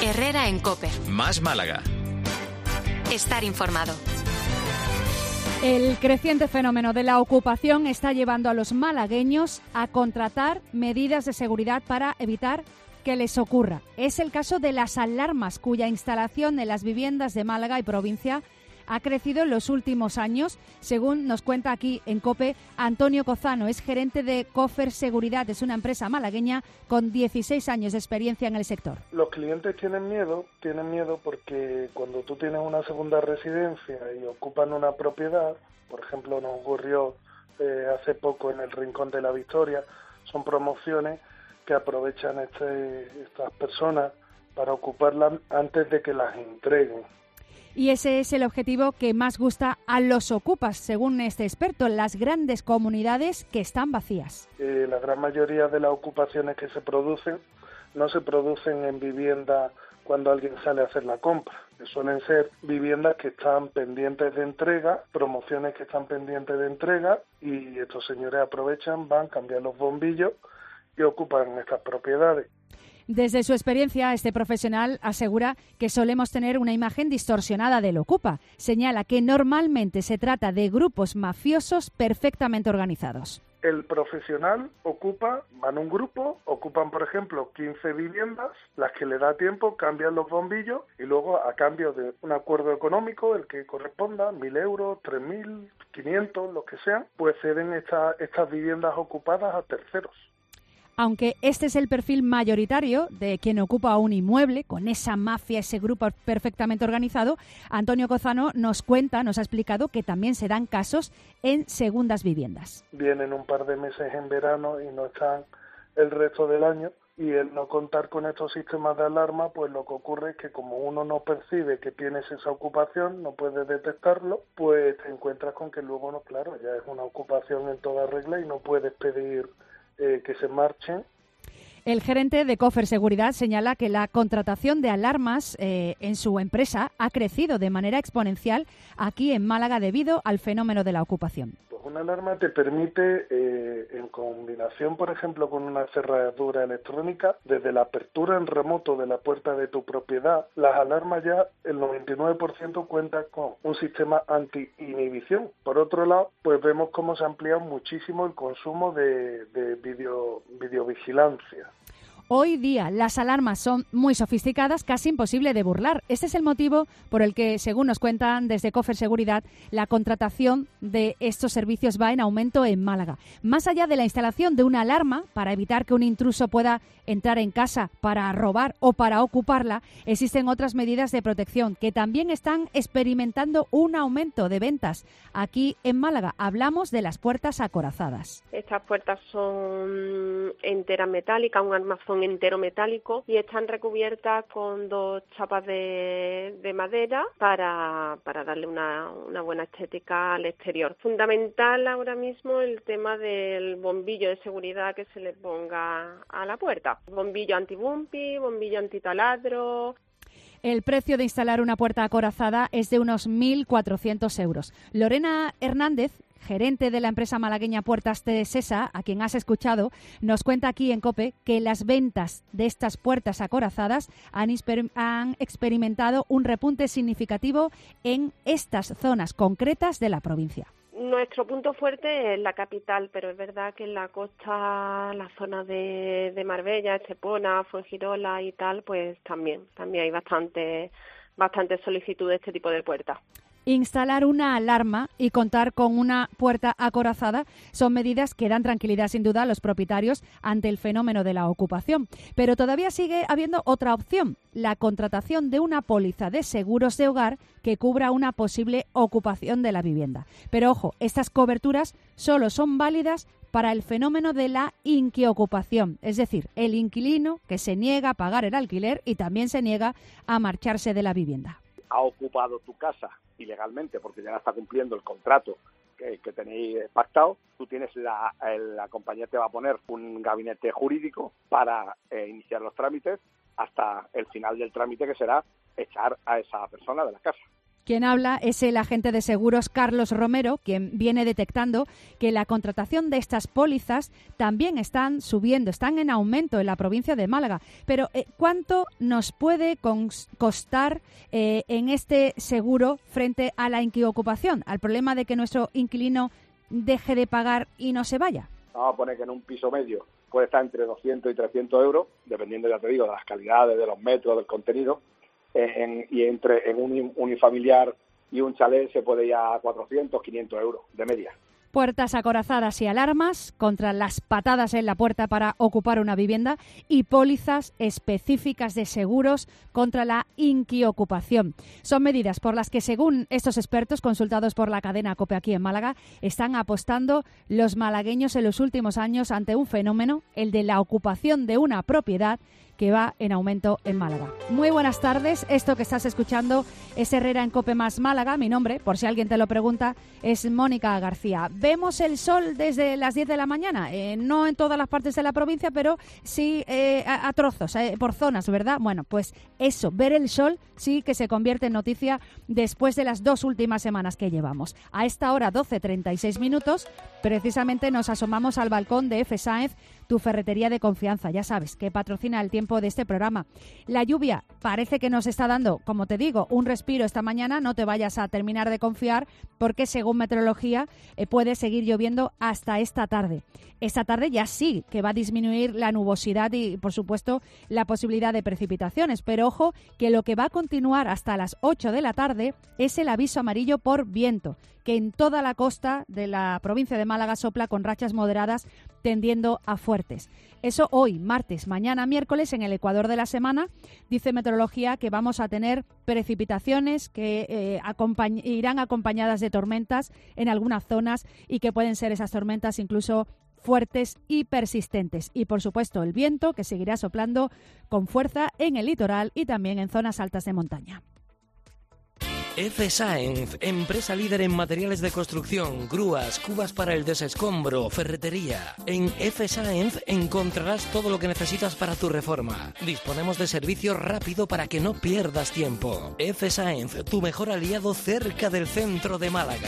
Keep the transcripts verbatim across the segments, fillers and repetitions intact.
Herrera en COPE. Más Málaga. Estar informado. El creciente fenómeno de la ocupación está llevando a los malagueños a contratar medidas de seguridad para evitar que les ocurra. Es el caso de las alarmas, cuya instalación en las viviendas de Málaga y provincia ha crecido en los últimos años, según nos cuenta aquí en COPE Antonio Cozano. Es gerente de Cofer Seguridad, es una empresa malagueña con dieciséis años de experiencia en el sector. Los clientes tienen miedo, tienen miedo porque cuando tú tienes una segunda residencia y ocupan una propiedad, por ejemplo nos ocurrió eh, hace poco en el Rincón de la Victoria, son promociones que aprovechan este, estas personas para ocuparlas antes de que las entreguen. Y ese es el objetivo que más gusta a los ocupas, según este experto, las grandes comunidades que están vacías. Eh, la gran mayoría de las ocupaciones que se producen no se producen en viviendas cuando alguien sale a hacer la compra. Suelen ser viviendas que están pendientes de entrega, promociones que están pendientes de entrega, y estos señores aprovechan, van, cambian los bombillos y ocupan estas propiedades. Desde su experiencia, este profesional asegura que solemos tener una imagen distorsionada del ocupa. Señala que normalmente se trata de grupos mafiosos perfectamente organizados. El profesional ocupa, van un grupo, ocupan por ejemplo quince viviendas, las que le da tiempo, cambian los bombillos y luego a cambio de un acuerdo económico, el que corresponda, mil euros, tres mil, quinientos, lo que sean, pues ceden esta, estas viviendas ocupadas a terceros. Aunque este es el perfil mayoritario de quien ocupa un inmueble, con esa mafia, ese grupo perfectamente organizado, Antonio Cozano nos cuenta, nos ha explicado que también se dan casos en segundas viviendas. Vienen un par de meses en verano y no están el resto del año, y el no contar con estos sistemas de alarma, pues lo que ocurre es que como uno no percibe que tienes esa ocupación, no puedes detectarlo, pues te encuentras con que luego, no, claro, ya es una ocupación en toda regla y no puedes pedir Eh, que se marchen. El gerente de Cofer Seguridad señala que la contratación de alarmas eh, en su empresa ha crecido de manera exponencial aquí en Málaga debido al fenómeno de la ocupación. Pues una alarma te permite, eh, en combinación, por ejemplo, con una cerradura electrónica, desde la apertura en remoto de la puerta de tu propiedad, las alarmas ya, el noventa y nueve por ciento cuentan con un sistema anti-inhibición. Por otro lado, pues vemos cómo se ha ampliado muchísimo el consumo de, de video, videovigilancia. Hoy día las alarmas son muy sofisticadas, casi imposible de burlar. Este es el motivo por el que, según nos cuentan desde Cofer Seguridad, la contratación de estos servicios va en aumento en Málaga. Más allá de la instalación de una alarma para evitar que un intruso pueda entrar en casa para robar o para ocuparla, existen otras medidas de protección que también están experimentando un aumento de ventas. Aquí en Málaga hablamos de las puertas acorazadas. Estas puertas son enteras metálicas, un armazón entero metálico, y están recubiertas con dos chapas de, de madera para, para darle una, una buena estética al exterior. Fundamental ahora mismo el tema del bombillo de seguridad que se le ponga a la puerta. Bombillo anti-bumpy, bombillo anti-taladro. El precio de instalar una puerta acorazada es de unos mil cuatrocientos euros. Lorena Hernández, gerente de la empresa malagueña Puertas de Sesa, a quien has escuchado, nos cuenta aquí en COPE que las ventas de estas puertas acorazadas han, han experimentado un repunte significativo en estas zonas concretas de la provincia. Nuestro punto fuerte es la capital, pero es verdad que en la costa, la zona de, de Marbella, Estepona, Fuengirola y tal, pues también, también hay bastante, bastante solicitud de este tipo de puertas. Instalar una alarma y contar con una puerta acorazada son medidas que dan tranquilidad sin duda a los propietarios ante el fenómeno de la ocupación. Pero todavía sigue habiendo otra opción, la contratación de una póliza de seguros de hogar que cubra una posible ocupación de la vivienda. Pero ojo, estas coberturas solo son válidas para el fenómeno de la inquiocupación, es decir, el inquilino que se niega a pagar el alquiler y también se niega a marcharse de la vivienda. Ha ocupado tu casa ilegalmente porque ya no está cumpliendo el contrato que, que tenéis pactado, tú tienes la, la compañía te va a poner un gabinete jurídico para eh, iniciar los trámites hasta el final del trámite, que será echar a esa persona de la casa. Quien habla es el agente de seguros Carlos Romero, quien viene detectando que la contratación de estas pólizas también están subiendo, están en aumento en la provincia de Málaga. Pero eh, ¿cuánto nos puede costar eh, en este seguro frente a la inquilinocupación, al problema de que nuestro inquilino deje de pagar y no se vaya? Vamos a poner que en un piso medio puede estar entre doscientos y trescientos euros, dependiendo, ya te digo, de las calidades, de los metros, del contenido. En, y entre en un unifamiliar y un chalet se puede ir a cuatrocientos, quinientos euros de media. Puertas acorazadas y alarmas contra las patadas en la puerta para ocupar una vivienda y pólizas específicas de seguros contra la inquiocupación. Son medidas por las que, según estos expertos consultados por la cadena COPE aquí en Málaga, están apostando los malagueños en los últimos años ante un fenómeno, el de la ocupación de una propiedad, que va en aumento en Málaga. Muy buenas tardes. Esto que estás escuchando es Herrera en COPE más Málaga. Mi nombre, por si alguien te lo pregunta, es Mónica García. Vemos el sol desde las diez de la mañana, eh, no en todas las partes de la provincia, pero sí eh, a, a trozos, eh, por zonas, ¿verdad? Bueno, pues eso, ver el sol sí que se convierte en noticia después de las dos últimas semanas que llevamos. A esta hora, doce treinta y seis minutos, precisamente nos asomamos al balcón de F. Sáenz, tu ferretería de confianza, ya sabes, que patrocina el tiempo de este programa. La lluvia parece que nos está dando, como te digo, un respiro esta mañana. No te vayas a terminar de confiar porque, según meteorología, eh, puede seguir lloviendo hasta esta tarde. Esta tarde ya sí que va a disminuir la nubosidad y, por supuesto, la posibilidad de precipitaciones. Pero ojo que lo que va a continuar hasta las ocho de la tarde es el aviso amarillo por viento, que en toda la costa de la provincia de Málaga sopla con rachas moderadas tendiendo a fuertes. Eso hoy, martes, mañana, miércoles, en el ecuador de la semana, dice meteorología que vamos a tener precipitaciones que eh, acompañ- irán acompañadas de tormentas en algunas zonas y que pueden ser esas tormentas incluso fuertes y persistentes. Y, por supuesto, el viento que seguirá soplando con fuerza en el litoral y también en zonas altas de montaña. F. Sáenz, empresa líder en materiales de construcción, grúas, cubas para el desescombro, ferretería. En F. Sáenz encontrarás todo lo que necesitas para tu reforma. Disponemos de servicio rápido para que no pierdas tiempo. F. Sáenz, tu mejor aliado cerca del centro de Málaga.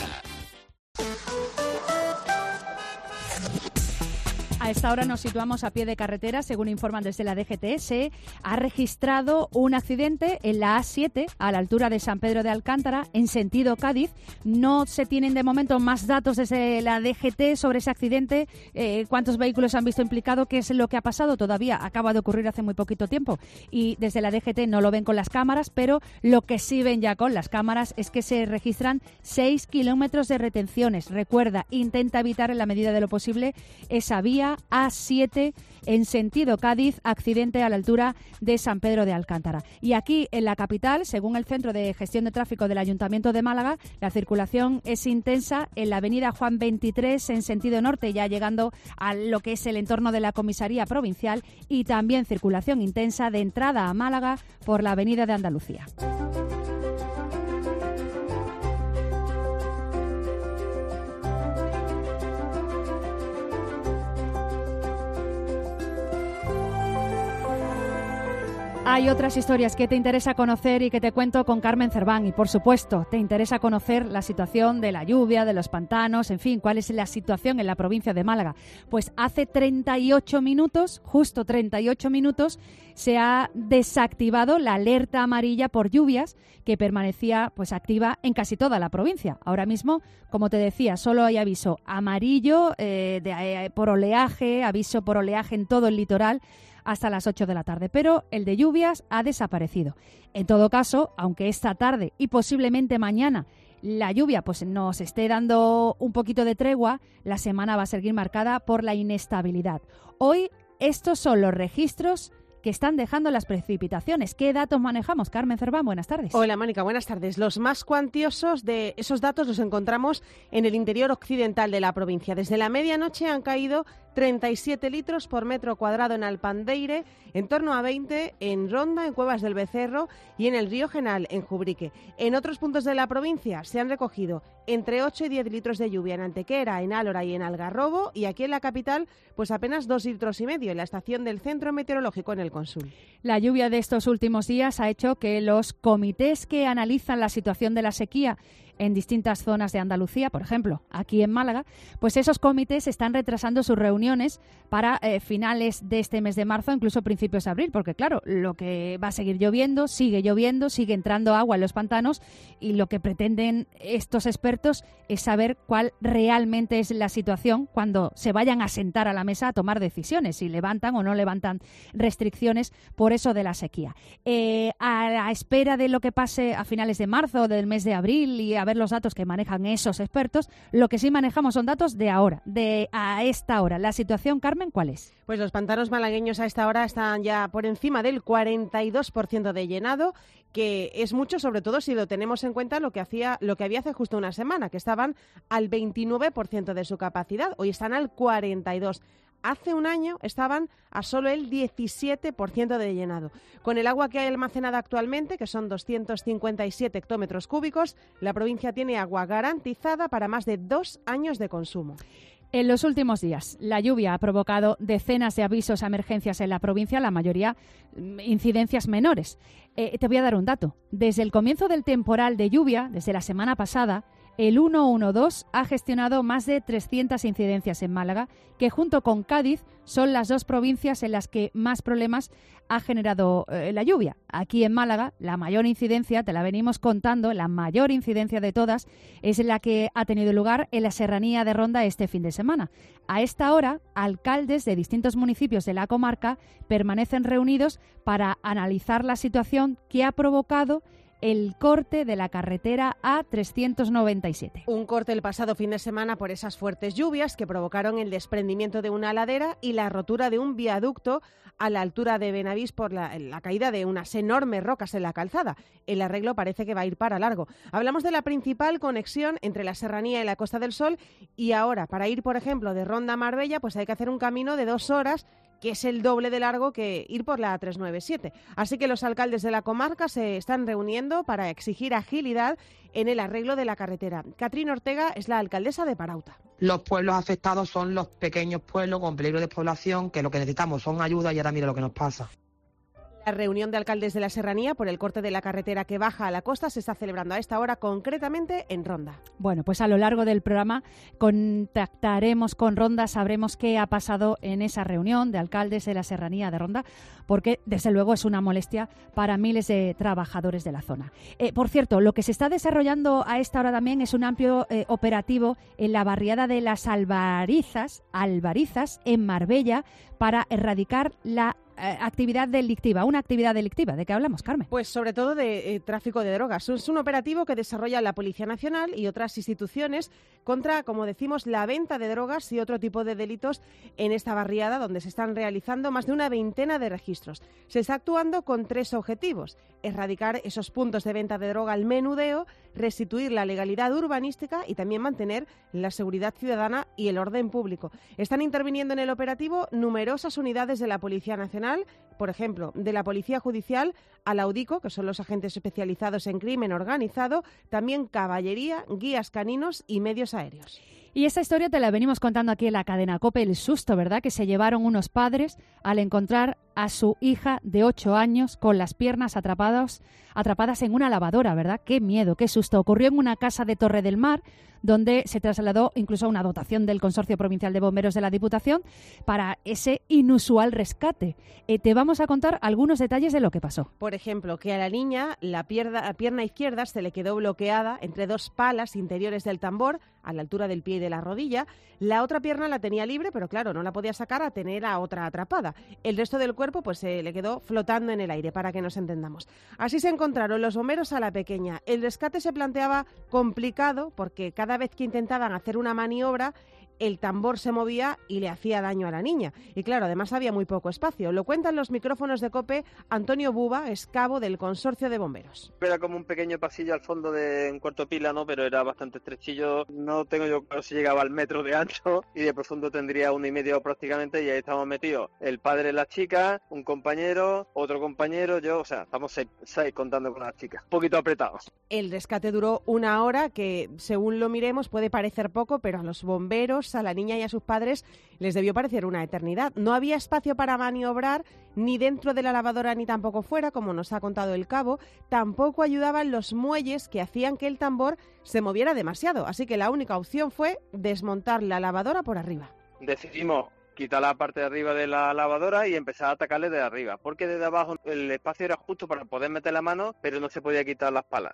A esta hora nos situamos a pie de carretera. Según informan desde la D G T, se ha registrado un accidente en la A siete a la altura de San Pedro de Alcántara en sentido Cádiz. No se tienen de momento más datos desde la D G T sobre ese accidente. Eh, ¿Cuántos vehículos han visto implicado? ¿Qué es lo que ha pasado? Todavía acaba de ocurrir hace muy poquito tiempo y desde la D G T no lo ven con las cámaras, pero lo que sí ven ya con las cámaras es que se registran seis kilómetros de retenciones. Recuerda, intenta evitar en la medida de lo posible esa vía A siete en sentido Cádiz, accidente a la altura de San Pedro de Alcántara. Y aquí en la capital, según el Centro de Gestión de Tráfico del Ayuntamiento de Málaga, la circulación es intensa en la avenida Juan veintitrés en sentido norte, ya llegando a lo que es el entorno de la comisaría provincial, y también circulación intensa de entrada a Málaga por la avenida de Andalucía. Hay otras historias que te interesa conocer y que te cuento con Carmen Cerván. Y, por supuesto, te interesa conocer la situación de la lluvia, de los pantanos, en fin, cuál es la situación en la provincia de Málaga. Pues hace treinta y ocho minutos, justo treinta y ocho minutos, se ha desactivado la alerta amarilla por lluvias que permanecía pues activa en casi toda la provincia. Ahora mismo, como te decía, solo hay aviso amarillo eh, de, eh, por oleaje, aviso por oleaje en todo el litoral, hasta las ocho de la tarde, pero el de lluvias ha desaparecido. En todo caso, aunque esta tarde y posiblemente mañana la lluvia pues nos esté dando un poquito de tregua, la semana va a seguir marcada por la inestabilidad. Hoy estos son los registros que están dejando las precipitaciones. ¿Qué datos manejamos? Carmen Cerván, buenas tardes. Hola, Mónica, buenas tardes. Los más cuantiosos de esos datos los encontramos en el interior occidental de la provincia. Desde la medianoche han caído treinta y siete litros por metro cuadrado en Alpandeire, en torno a veinte en Ronda, en Cuevas del Becerro y en el Río Genal, en Jubrique. En otros puntos de la provincia se han recogido entre ocho y diez litros de lluvia en Antequera, en Álora y en Algarrobo, y aquí en la capital pues apenas dos litros y medio en la estación del Centro Meteorológico en el Consul. La lluvia de estos últimos días ha hecho que los comités que analizan la situación de la sequía en distintas zonas de Andalucía, por ejemplo, aquí en Málaga, pues esos comités están retrasando sus reuniones para eh, finales de este mes de marzo, incluso principios de abril, porque claro, lo que va a seguir lloviendo, sigue lloviendo, sigue entrando agua en los pantanos y lo que pretenden estos expertos es saber cuál realmente es la situación cuando se vayan a sentar a la mesa a tomar decisiones, si levantan o no levantan restricciones por eso de la sequía. Eh, a la espera de lo que pase a finales de marzo o del mes de abril y a ver los datos que manejan esos expertos, lo que sí manejamos son datos de ahora, de a esta hora. La situación, Carmen, ¿cuál es? Pues los pantanos malagueños a esta hora están ya por encima del cuarenta y dos por ciento de llenado, que es mucho, sobre todo si lo tenemos en cuenta lo que hacía, lo que había hace justo una semana, que estaban al veintinueve por ciento de su capacidad. Hoy están al cuarenta y dos por ciento. Hace un año estaban a solo el diecisiete por ciento de llenado. Con el agua que hay almacenada actualmente, que son doscientos cincuenta y siete hectómetros cúbicos, la provincia tiene agua garantizada para más de dos años de consumo. En los últimos días, la lluvia ha provocado decenas de avisos a emergencias en la provincia, la mayoría incidencias menores. Eh, te voy a dar un dato. Desde el comienzo del temporal de lluvia, desde la semana pasada, el ciento doce ha gestionado más de trescientas incidencias en Málaga, que junto con Cádiz son las dos provincias en las que más problemas ha generado eh, la lluvia. Aquí en Málaga, la mayor incidencia, te la venimos contando, la mayor incidencia de todas, es la que ha tenido lugar en la Serranía de Ronda este fin de semana. A esta hora, alcaldes de distintos municipios de la comarca permanecen reunidos para analizar la situación que ha provocado el corte de la carretera A trescientos noventa y siete. Un corte el pasado fin de semana por esas fuertes lluvias que provocaron el desprendimiento de una ladera y la rotura de un viaducto a la altura de Benavís por la, la caída de unas enormes rocas en la calzada. El arreglo parece que va a ir para largo. Hablamos de la principal conexión entre la Serranía y la Costa del Sol y ahora, para ir, por ejemplo, de Ronda a Marbella, pues hay que hacer un camino de dos horas, que es el doble de largo que ir por la trescientos noventa y siete. Así que los alcaldes de la comarca se están reuniendo para exigir agilidad en el arreglo de la carretera. Catrín Ortega es la alcaldesa de Parauta. Los pueblos afectados son los pequeños pueblos con peligro de despoblación, que lo que necesitamos son ayuda y ahora mira lo que nos pasa. La reunión de alcaldes de la Serranía por el corte de la carretera que baja a la costa se está celebrando a esta hora, concretamente en Ronda. Bueno, pues a lo largo del programa contactaremos con Ronda, sabremos qué ha pasado en esa reunión de alcaldes de la Serranía de Ronda, porque desde luego es una molestia para miles de trabajadores de la zona. Eh, por cierto, lo que se está desarrollando a esta hora también es un amplio eh, operativo en la barriada de las Albarizas, Albarizas, en Marbella, para erradicar la Eh, actividad delictiva, una actividad delictiva. ¿De qué hablamos, Carmen? Pues sobre todo de eh, tráfico de drogas. Es un operativo que desarrolla la Policía Nacional y otras instituciones contra, como decimos, la venta de drogas y otro tipo de delitos en esta barriada, donde se están realizando más de una veintena de registros. Se está actuando con tres objetivos: erradicar esos puntos de venta de droga al menudeo, restituir la legalidad urbanística y también mantener la seguridad ciudadana y el orden público. Están interviniendo en el operativo numerosas unidades de la Policía Nacional, por ejemplo, de la Policía Judicial a la UDICO, que son los agentes especializados en crimen organizado, también caballería, guías caninos y medios aéreos. Y esta historia te la venimos contando aquí en la cadena COPE, el susto, ¿verdad?, que se llevaron unos padres al encontrar a su hija de ocho años con las piernas atrapadas, atrapadas en una lavadora, ¿verdad? Qué miedo, qué susto. Ocurrió en una casa de Torre del Mar, donde se trasladó incluso a una dotación del Consorcio Provincial de Bomberos de la Diputación para ese inusual rescate. Eh, te vamos a contar algunos detalles de lo que pasó. Por ejemplo, que a la niña la pierna, la pierna izquierda se le quedó bloqueada entre dos palas interiores del tambor, a la altura del pie y de la rodilla. La otra pierna la tenía libre, pero claro, no la podía sacar a tener a otra atrapada. El resto del cuerpo pues se le quedó flotando en el aire, para que nos entendamos. Así se encontraron los bomberos a la pequeña. El rescate se planteaba complicado porque cada vez que intentaban hacer una maniobra, el tambor se movía y le hacía daño a la niña. Y claro, además había muy poco espacio. Lo cuentan los micrófonos de COPE Antonio Buba, es cabo del Consorcio de Bomberos. Era como un pequeño pasillo al fondo de un cuarto pila, ¿no? Pero era bastante estrechillo. No tengo yo claro si llegaba al metro de ancho y de profundo tendría uno y medio prácticamente, y ahí estamos metidos. El padre de la chica, un compañero, otro compañero, yo, o sea, estamos seis, seis contando con las chicas. Un poquito apretados. El rescate duró una hora, que según lo miremos puede parecer poco, pero a los bomberos, a la niña y a sus padres les debió parecer una eternidad. No había espacio para maniobrar ni dentro de la lavadora ni tampoco fuera, como nos ha contado el cabo. Tampoco ayudaban los muelles que hacían que el tambor se moviera demasiado, así que la única opción fue desmontar la lavadora por arriba. Decidimos quitar la parte de arriba de la lavadora y empezar a atacarle de arriba, porque desde abajo el espacio era justo para poder meter la mano, pero no se podía quitar las palas.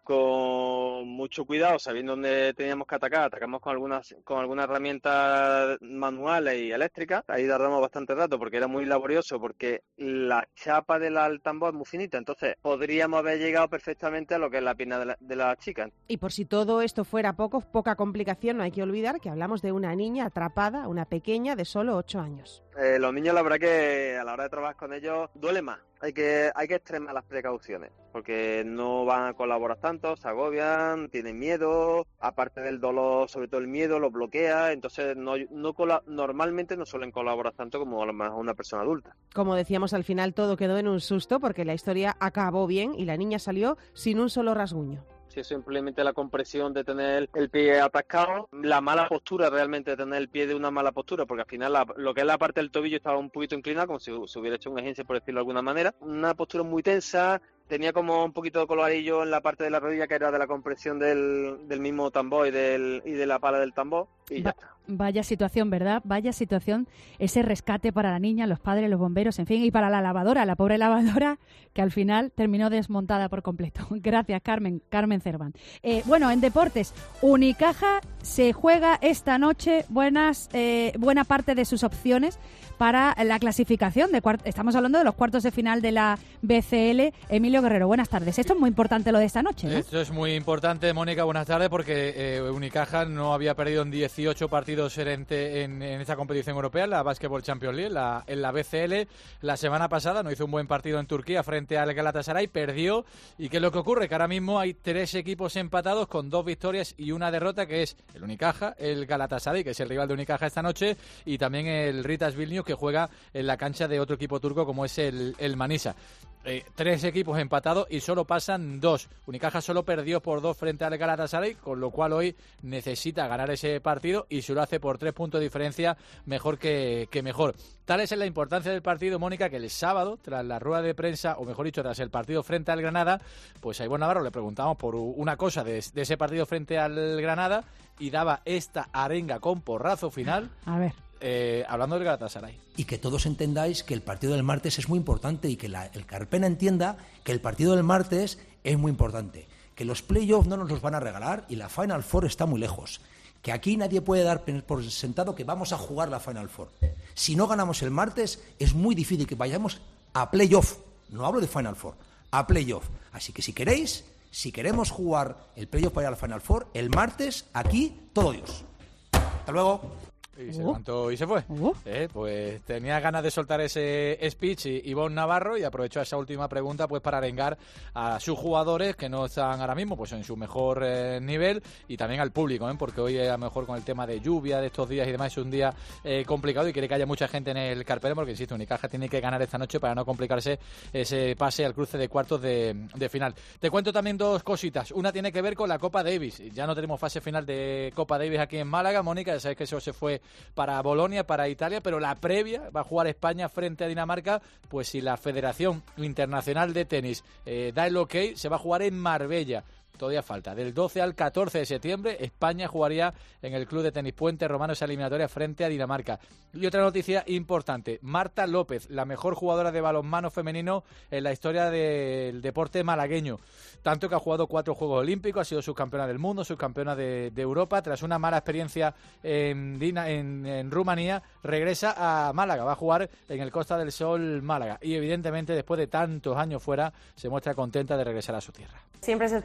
Con mucho cuidado, sabiendo dónde teníamos que atacar, atacamos con algunas con algunas herramientas manuales y eléctricas. Ahí tardamos bastante rato porque era muy laborioso, porque la chapa del tambor es muy finita, entonces podríamos haber llegado perfectamente a lo que es la pierna de la, de la chica. Y por si todo esto fuera poco, poca complicación, no hay que olvidar que hablamos de una niña atrapada, una pequeña de solo ocho años. Eh, los niños, la verdad que a la hora de trabajar con ellos duele más. Hay que hay que extremar las precauciones, porque no van a colaborar tanto, se agobian, tienen miedo, aparte del dolor, sobre todo el miedo, los bloquea, entonces no, no normalmente no suelen colaborar tanto como a lo mejor una persona adulta. Como decíamos, al final todo quedó en un susto, porque la historia acabó bien y la niña salió sin un solo rasguño. Si es simplemente la compresión de tener el pie atascado, la mala postura realmente de tener el pie de una mala postura, porque al final la, lo que es la parte del tobillo estaba un poquito inclinada, como si se hubiera hecho un esguince, por decirlo de alguna manera. Una postura muy tensa, tenía como un poquito de coloradillo en la parte de la rodilla, que era de la compresión del, del mismo tambor y, del, y de la pala del tambor, y ya está. Vaya situación, ¿verdad? Vaya situación, ese rescate para la niña, los padres, los bomberos, en fin, y para la lavadora, la pobre lavadora, que al final terminó desmontada por completo. Gracias, Carmen, Carmen Cerván. Eh, bueno, en deportes, Unicaja se juega esta noche buenas, eh, buena parte de sus opciones para la clasificación. De cuart- Estamos hablando de los cuartos de final de la B C L. Emilio Guerrero, buenas tardes. Esto es muy importante, lo de esta noche, ¿no? Esto es muy importante, Mónica, buenas tardes, porque eh, Unicaja no había perdido en dieciocho partidos en, en, en esta competición europea, la Basketball Champions League, la, en la B C L. La semana pasada no hizo un buen partido en Turquía frente al Galatasaray, perdió. ¿Y qué es lo que ocurre? Que ahora mismo hay tres equipos empatados con dos victorias y una derrota, que es el Unicaja, el Galatasaray, que es el rival de Unicaja esta noche, y también el Ritas Vilnius, que juega en la cancha de otro equipo turco como es el, el Manisa. Eh, tres equipos empatados y solo pasan dos. Unicaja solo perdió por dos frente al Galatasaray, con lo cual hoy necesita ganar ese partido, y si lo hace por tres puntos de diferencia, mejor que, que mejor. Tal es la importancia del partido, Mónica, que el sábado, tras la rueda de prensa, o mejor dicho, tras el partido frente al Granada, pues a Ivonne Navarro le preguntamos por una cosa de, de ese partido frente al Granada, y daba esta arenga con porrazo final. A ver. Eh, hablando del Galatasaray. Y que todos entendáis que el partido del martes es muy importante, y que la, el Carpena entienda que el partido del martes es muy importante, que los playoffs no nos los van a regalar y la Final Four está muy lejos, que aquí nadie puede dar por sentado que vamos a jugar la Final Four. Si no ganamos el martes es muy difícil que vayamos a playoff, no hablo de Final Four, a playoff. Así que si queréis, si queremos jugar el playoff para ir a la Final Four, el martes aquí todo Dios. Hasta luego. Y se levantó y se fue. Uh. Eh, pues tenía ganas de soltar ese speech Ivonne Navarro, y aprovechó esa última pregunta pues para arengar a sus jugadores que no están ahora mismo pues en su mejor eh, nivel, y también al público, ¿eh? Porque hoy a lo mejor con el tema de lluvia de estos días y demás es un día eh, complicado, y quiere que haya mucha gente en el Carpena, porque insisto, Unicaja tiene que ganar esta noche para no complicarse ese pase al cruce de cuartos de, de final. Te cuento también dos cositas. Una tiene que ver con la Copa Davis. Ya no tenemos fase final de Copa Davis aquí en Málaga, Mónica, ya sabes que eso se fue para Bolonia, para Italia, pero la previa va a jugar España frente a Dinamarca. Pues si la Federación Internacional de Tenis eh, da el ok, se va a jugar en Marbella. Todavía falta. Del doce al catorce de septiembre, España jugaría en el Club de Tenis Puente Romano esa eliminatoria frente a Dinamarca. Y otra noticia importante, Marta López, la mejor jugadora de balonmano femenino en la historia del deporte malagueño. Tanto que ha jugado cuatro Juegos Olímpicos, ha sido subcampeona del mundo, subcampeona de, de Europa. Tras una mala experiencia en, Dina, en, en Rumanía, regresa a Málaga, va a jugar en el Costa del Sol Málaga. Y evidentemente, después de tantos años fuera, se muestra contenta de regresar a su tierra. Siempre es especial volver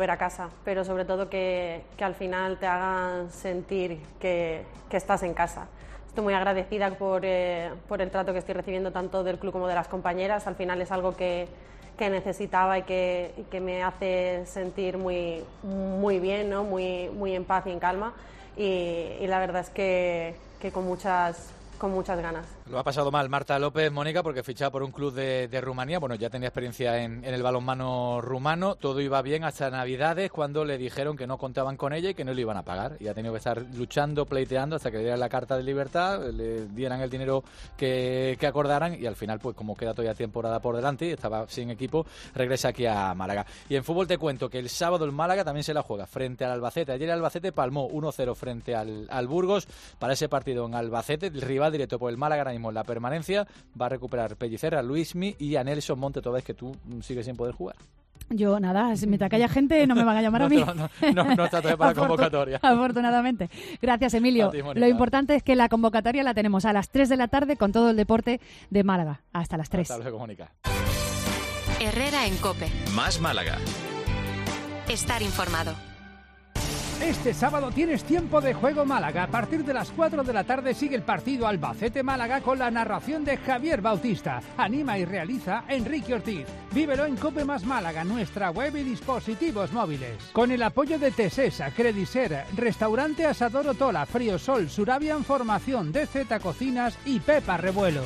volver a casa, pero sobre todo que, que al final te hagan sentir que, que estás en casa. Estoy muy agradecida por, eh, por el trato que estoy recibiendo tanto del club como de las compañeras. Al final es algo que, que necesitaba y que, y que me hace sentir muy, muy bien, ¿no? muy, muy en paz y en calma, y, y la verdad es que, que con muchas... con muchas ganas. Lo ha pasado mal Marta López, Mónica, porque fichaba por un club de, de Rumanía. Bueno, ya tenía experiencia en, en el balonmano rumano. Todo iba bien hasta Navidades, cuando le dijeron que no contaban con ella y que no le iban a pagar. Y ha tenido que estar luchando, pleiteando, hasta que le dieran la carta de libertad, le dieran el dinero que, que acordaran. Y al final, pues como queda todavía temporada por delante y estaba sin equipo, regresa aquí a Málaga. Y en fútbol te cuento que el sábado el Málaga también se la juega frente al Albacete. Ayer el Albacete palmó uno cero frente al, al Burgos. Para ese partido en Albacete, el rival directo por el Málaga ahora mismo en la permanencia va a recuperar Pellicer, a Luismi y a Nelson Monte, toda vez que tú sigues sin poder jugar. Yo nada, si mientras que haya gente no me van a llamar no, a mí. No, no, no, no está todavía para la convocatoria. Afortunadamente. Gracias, Emilio. Ti, lo importante es que la convocatoria la tenemos a las tres de la tarde con todo el deporte de Málaga. Hasta las tres. Hasta luego, Mónica. Herrera en COPE. Más Málaga. Estar informado. Este sábado tienes Tiempo de Juego Málaga. A partir de las cuatro de la tarde sigue el partido Albacete-Málaga con la narración de Javier Bautista. Anima y realiza Enrique Ortiz. Vívelo en COPE Más Málaga, nuestra web y dispositivos móviles. Con el apoyo de Tesesa, Crediser, Restaurante Asador Otola, Friosol, Surabian Formación, D Z Cocinas y Pepa Revuelo.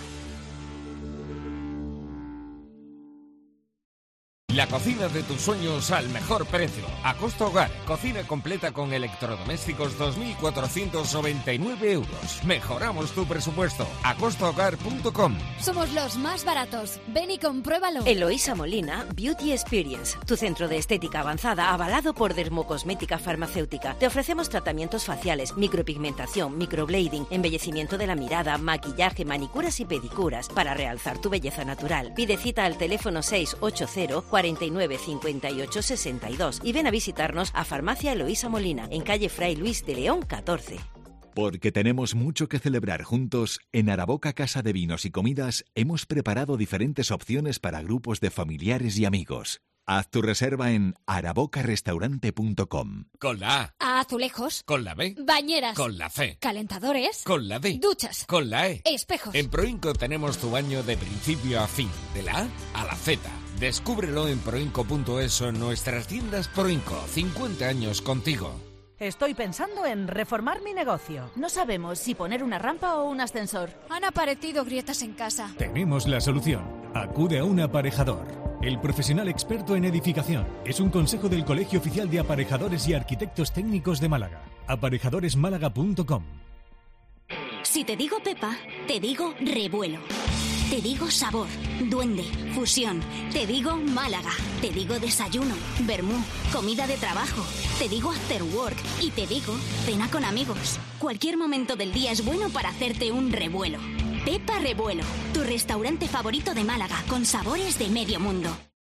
La cocina de tus sueños al mejor precio. Acosta Hogar. Cocina completa con electrodomésticos dos mil cuatrocientos noventa y nueve euros. Mejoramos tu presupuesto. acosta hogar punto com. Somos los más baratos. Ven y compruébalo. Eloísa Molina Beauty Experience. Tu centro de estética avanzada avalado por Dermocosmética Farmacéutica. Te ofrecemos tratamientos faciales, micropigmentación, microblading, embellecimiento de la mirada, maquillaje, manicuras y pedicuras para realzar tu belleza natural. Pide cita al teléfono seis ocho cero, cuarenta y nueve, cincuenta y ocho, sesenta y dos y ven a visitarnos a Farmacia Eloísa Molina, en calle Fray Luis de León catorce. Porque tenemos mucho que celebrar juntos, en Araboca Casa de Vinos y Comidas hemos preparado diferentes opciones para grupos de familiares y amigos. Haz tu reserva en araboca restaurante punto com. Con la A. A azulejos. Con la B. Bañeras. Con la C. Calentadores. Con la D. Duchas. Con la E. Espejos. En Proinco tenemos tu baño de principio a fin, de la A a la Z. Descúbrelo en proinco punto es o en nuestras tiendas Proinco. cincuenta años contigo. Estoy pensando en reformar mi negocio. No sabemos si poner una rampa o un ascensor. Han aparecido grietas en casa. Tenemos la solución. Acude a un aparejador. El profesional experto en edificación. Es un consejo del Colegio Oficial de Aparejadores y Arquitectos Técnicos de Málaga. aparejadores málaga punto com. Si te digo Pepa, te digo revuelo. Te digo sabor, duende, fusión. Te digo Málaga. Te digo desayuno, vermú, comida de trabajo. Te digo after work y te digo cena con amigos. Cualquier momento del día es bueno para hacerte un revuelo. Pepa Revuelo, tu restaurante favorito de Málaga, con sabores de medio mundo.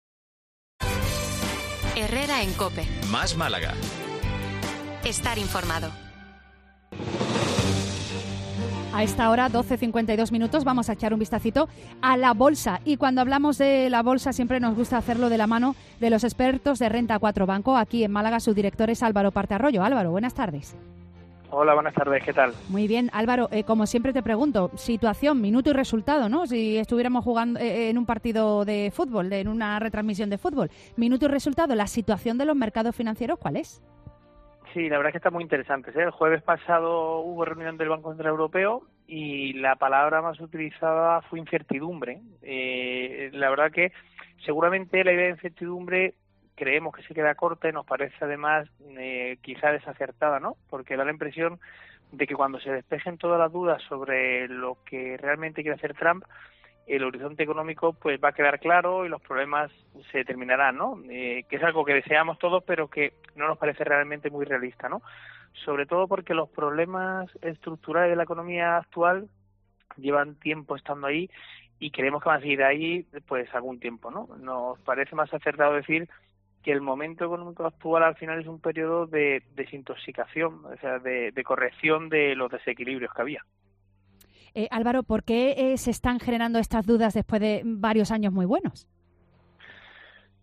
Herrera en COPE. Más Málaga. Estar informado. A esta hora, doce cincuenta y dos minutos, vamos a echar un vistacito a la bolsa. Y cuando hablamos de la bolsa siempre nos gusta hacerlo de la mano de los expertos de Renta cuatro Banco. Aquí en Málaga su director es Álvaro Partarroyo. Álvaro, buenas tardes. Hola, buenas tardes, ¿qué tal? Muy bien, Álvaro, eh, como siempre te pregunto, situación, minuto y resultado, ¿no? Si estuviéramos jugando eh, en un partido de fútbol, de, en una retransmisión de fútbol, minuto y resultado, la situación de los mercados financieros, ¿cuál es? Sí, la verdad es que está muy interesante. ¿eh? El jueves pasado hubo reunión del Banco Central Europeo y la palabra más utilizada fue incertidumbre. Eh, la verdad que seguramente la idea de incertidumbre creemos que se queda corta y nos parece además eh, quizá desacertada, ¿no? Porque da la impresión de que cuando se despejen todas las dudas sobre lo que realmente quiere hacer Trump, el horizonte económico pues va a quedar claro y los problemas se terminarán, ¿no? Eh, que es algo que deseamos todos, pero que no nos parece realmente muy realista, ¿no? Sobre todo porque los problemas estructurales de la economía actual llevan tiempo estando ahí y creemos que van a seguir ahí pues algún tiempo, ¿no? Nos parece más acertado decir que el momento económico actual al final es un periodo de desintoxicación, o sea, de, de corrección de los desequilibrios que había. Eh, Álvaro, ¿por qué eh, se están generando estas dudas después de varios años muy buenos?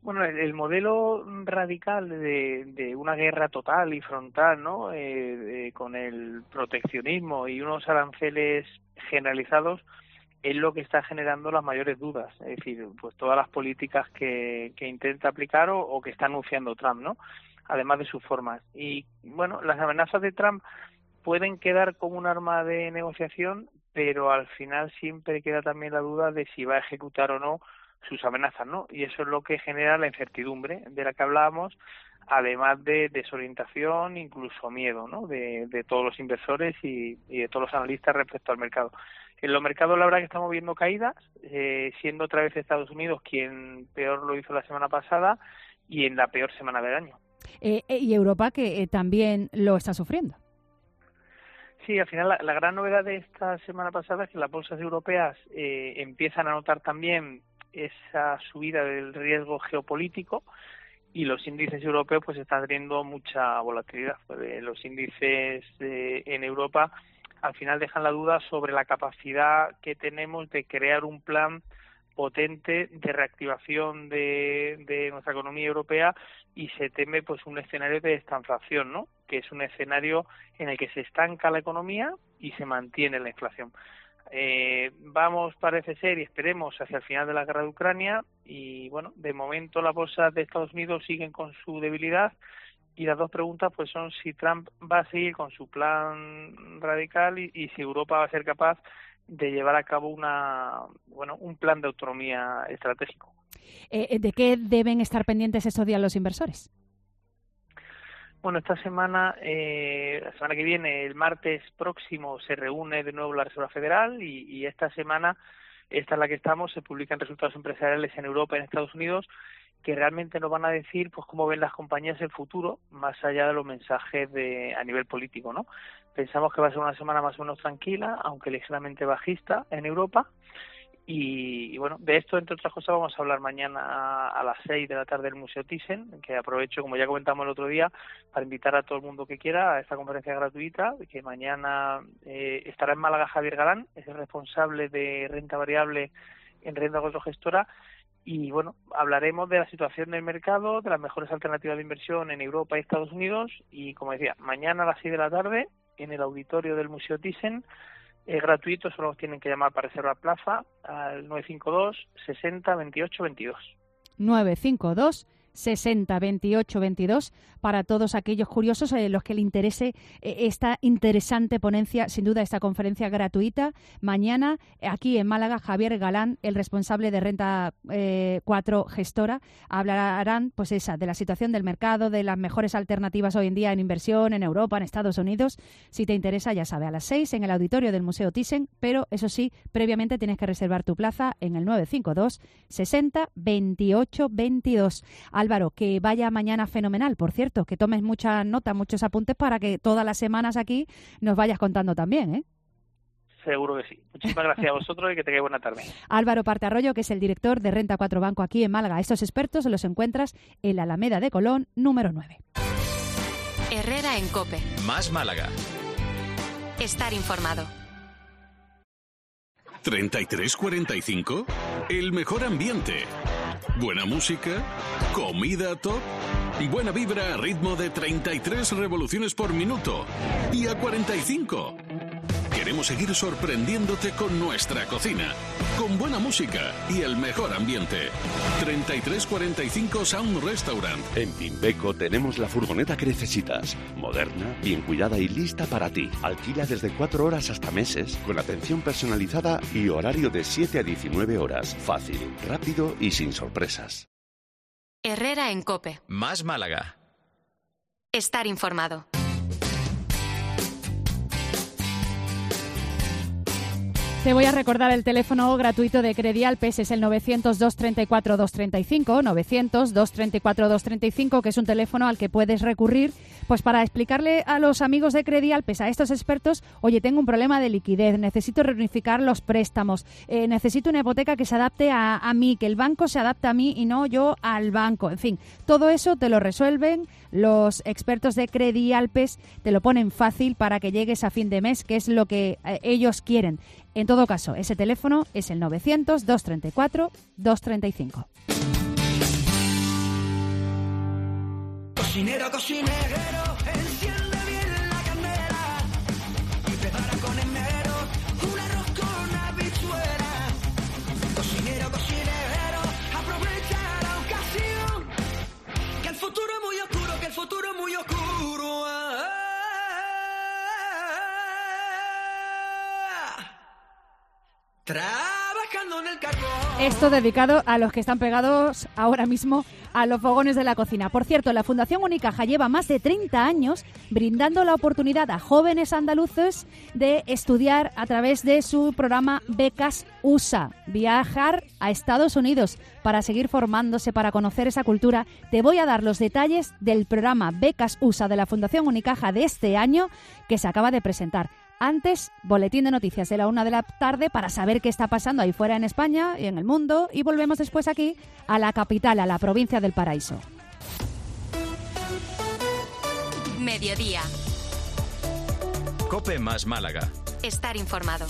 Bueno, el, el modelo radical de, de una guerra total y frontal, ¿no? Eh, de, con el proteccionismo y unos aranceles generalizados es lo que está generando las mayores dudas. Es decir, pues todas las políticas que, que intenta aplicar o, o que está anunciando Trump, ¿no? Además de sus formas. Y, bueno, las amenazas de Trump pueden quedar como un arma de negociación, pero al final siempre queda también la duda de si va a ejecutar o no sus amenazas, ¿no? Y eso es lo que genera la incertidumbre de la que hablábamos, además de desorientación, incluso miedo, ¿no? De, de todos los inversores y, y de todos los analistas respecto al mercado. En los mercados la verdad que estamos viendo caídas, eh, siendo otra vez Estados Unidos quien peor lo hizo la semana pasada y en la peor semana del año. Eh, eh, y Europa que eh, también lo está sufriendo. Sí, al final la, la gran novedad de esta semana pasada es que las bolsas europeas eh, empiezan a notar también esa subida del riesgo geopolítico y los índices europeos pues están teniendo mucha volatilidad. Los índices eh, en Europa al final dejan la duda sobre la capacidad que tenemos de crear un plan potente de reactivación de, de nuestra economía europea y se teme pues un escenario de estanflación, ¿no? Que es un escenario en el que se estanca la economía y se mantiene la inflación. Eh, vamos, parece ser, y esperemos hacia el final de la guerra de Ucrania y, bueno, de momento las bolsas de Estados Unidos siguen con su debilidad y las dos preguntas pues son si Trump va a seguir con su plan radical y, y si Europa va a ser capaz de llevar a cabo una, bueno, un plan de autonomía estratégico. Eh, ¿De qué deben estar pendientes estos días los inversores? Bueno, esta semana, eh, la semana que viene, el martes próximo, se reúne de nuevo la Reserva Federal y, y esta semana, esta es la que estamos, se publican resultados empresariales en Europa y en Estados Unidos que realmente nos van a decir pues cómo ven las compañías el futuro, más allá de los mensajes de a nivel político, ¿no? Pensamos que va a ser una semana más o menos tranquila, aunque ligeramente bajista en Europa. Y, y bueno, de esto, entre otras cosas, vamos a hablar mañana a las seis de la tarde del Museo Thyssen, que aprovecho, como ya comentamos el otro día, para invitar a todo el mundo que quiera a esta conferencia gratuita, que mañana eh, estará en Málaga Javier Galán, es el responsable de renta variable en Renta cuatro Gestora, y bueno, hablaremos de la situación del mercado, de las mejores alternativas de inversión en Europa y Estados Unidos, y como decía, mañana a las seis de la tarde, en el auditorio del Museo Thyssen, es gratuito, solo tienen que llamar para reservar plaza al nueve cinco dos, sesenta, veintiocho, veintidós. nueve cinco dos, sesenta, veintiocho, veintidós para todos aquellos curiosos eh, los que le interese eh, esta interesante ponencia, sin duda esta conferencia gratuita. Mañana aquí en Málaga, Javier Galán, el responsable de Renta eh, cuatro Gestora, hablarán pues esa de la situación del mercado, de las mejores alternativas hoy en día en inversión en Europa, en Estados Unidos. Si te interesa, ya sabe, a las seis en el auditorio del Museo Thyssen, pero eso sí, previamente tienes que reservar tu plaza en el nueve cinco dos, sesenta, veintiocho, veintidós. Álvaro, que vaya mañana fenomenal, por cierto, que tomes muchas notas, muchos apuntes para que todas las semanas aquí nos vayas contando también, ¿eh? Seguro que sí. Muchísimas gracias a vosotros y que tengáis buena tarde. Álvaro Parterrollo, que es el director de Renta cuatro Banco aquí en Málaga. Estos expertos los encuentras en la Alameda de Colón, número nueve. Herrera en COPE. Más Málaga. Estar informado. ¿treinta y tres cuarenta y cinco? El mejor ambiente. Buena música. Comida top. Buena vibra a ritmo de treinta y tres revoluciones por minuto. Y a cuarenta y cinco. Queremos seguir sorprendiéndote con nuestra cocina, con buena música y el mejor ambiente. treinta y tres cuarenta y cinco Sound Restaurant. En Pimpeco tenemos la furgoneta que necesitas. Moderna, bien cuidada y lista para ti. Alquila desde cuatro horas hasta meses, con atención personalizada y horario de siete a diecinueve horas. Fácil, rápido y sin sorpresas. Herrera en COPE. Más Málaga. Estar informado. Te voy a recordar el teléfono gratuito de Credialpes, es el novecientos, dos treinta y cuatro, doscientos treinta y cinco, novecientos, dos treinta y cuatro, doscientos treinta y cinco, que es un teléfono al que puedes recurrir pues para explicarle a los amigos de Credialpes, a estos expertos, oye, tengo un problema de liquidez, necesito reunificar los préstamos, eh, necesito una hipoteca que se adapte a, a mí, que el banco se adapte a mí y no yo al banco. En fin, todo eso te lo resuelven los expertos de Credialpes, te lo ponen fácil para que llegues a fin de mes, que es lo que eh, ellos quieren. En todo caso, ese teléfono es el novecientos, dos treinta y cuatro, doscientos treinta y cinco. Cocinero, cocinero, enciende bien la candela y prepara con esmero un arroz con habichuela. Cocinero, cocinero, aprovecha la ocasión, que el futuro es muy oscuro, que el futuro es muy oscuro. Ah, trabajando en el carbón. Esto dedicado a los que están pegados ahora mismo a los fogones de la cocina. Por cierto, la Fundación Unicaja lleva más de treinta años brindando la oportunidad a jóvenes andaluces de estudiar a través de su programa Becas U S A, viajar a Estados Unidos para seguir formándose, para conocer esa cultura. Te voy a dar los detalles del programa Becas U S A de la Fundación Unicaja de este año que se acaba de presentar. Antes, boletín de noticias de la una de la tarde para saber qué está pasando ahí fuera en España y en el mundo. Y volvemos después aquí a la capital, a la provincia del Paraíso. Mediodía. COPE más Málaga. Estar informado.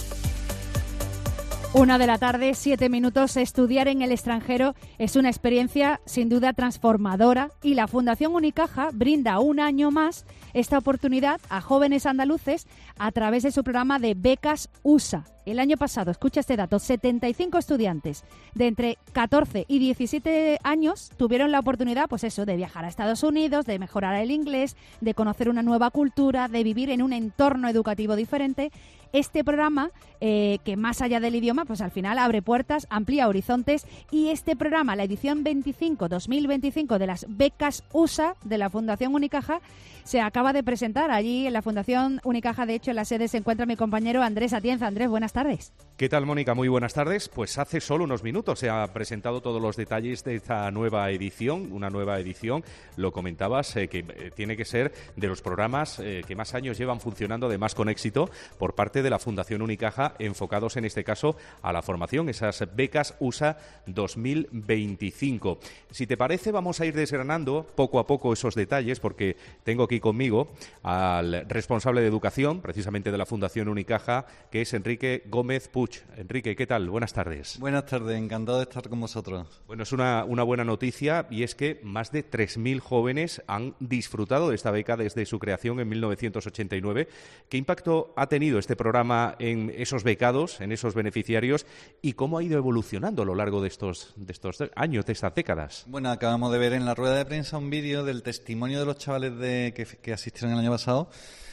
Una de la tarde, siete minutos. Estudiar en el extranjero es una experiencia sin duda transformadora y la Fundación Unicaja brinda un año más esta oportunidad a jóvenes andaluces a través de su programa de Becas U S A. El año pasado, escucha este dato, setenta y cinco estudiantes de entre catorce y diecisiete años tuvieron la oportunidad, pues eso, de viajar a Estados Unidos, de mejorar el inglés, de conocer una nueva cultura, de vivir en un entorno educativo diferente. Este programa, eh, que más allá del idioma, pues al final abre puertas, amplía horizontes, y este programa, la edición veinticinco dos mil veinticinco de las Becas U S A de la Fundación Unicaja, se acaba de presentar allí en la Fundación Unicaja. De hecho, en la sede se encuentra mi compañero Andrés Atienza. Andrés, buenas tardes. ¿Qué tal, Mónica? Muy buenas tardes. Pues hace solo unos minutos se ha presentado todos los detalles de esta nueva edición, una nueva edición, lo comentabas, eh, que eh, tiene que ser de los programas eh, que más años llevan funcionando, además con éxito, por parte de la Fundación Unicaja, enfocados en este caso a la formación, esas Becas U S A dos mil veinticinco. Si te parece, vamos a ir desgranando poco a poco esos detalles, porque tengo aquí conmigo al responsable de educación, precisamente de la Fundación Unicaja, que es Enrique Gómez Puig. Enrique, ¿qué tal? Buenas tardes. Buenas tardes, encantado de estar con vosotros. Bueno, es una, una buena noticia, y es que más de tres mil jóvenes han disfrutado de esta beca desde su creación en mil novecientos ochenta y nueve. ¿Qué impacto ha tenido este programa en esos becados, en esos beneficiarios, y cómo ha ido evolucionando a lo largo de estos, de estos años, de estas décadas? Bueno, acabamos de ver en la rueda de prensa un vídeo del testimonio de los chavales de, que, que asistieron el año pasado.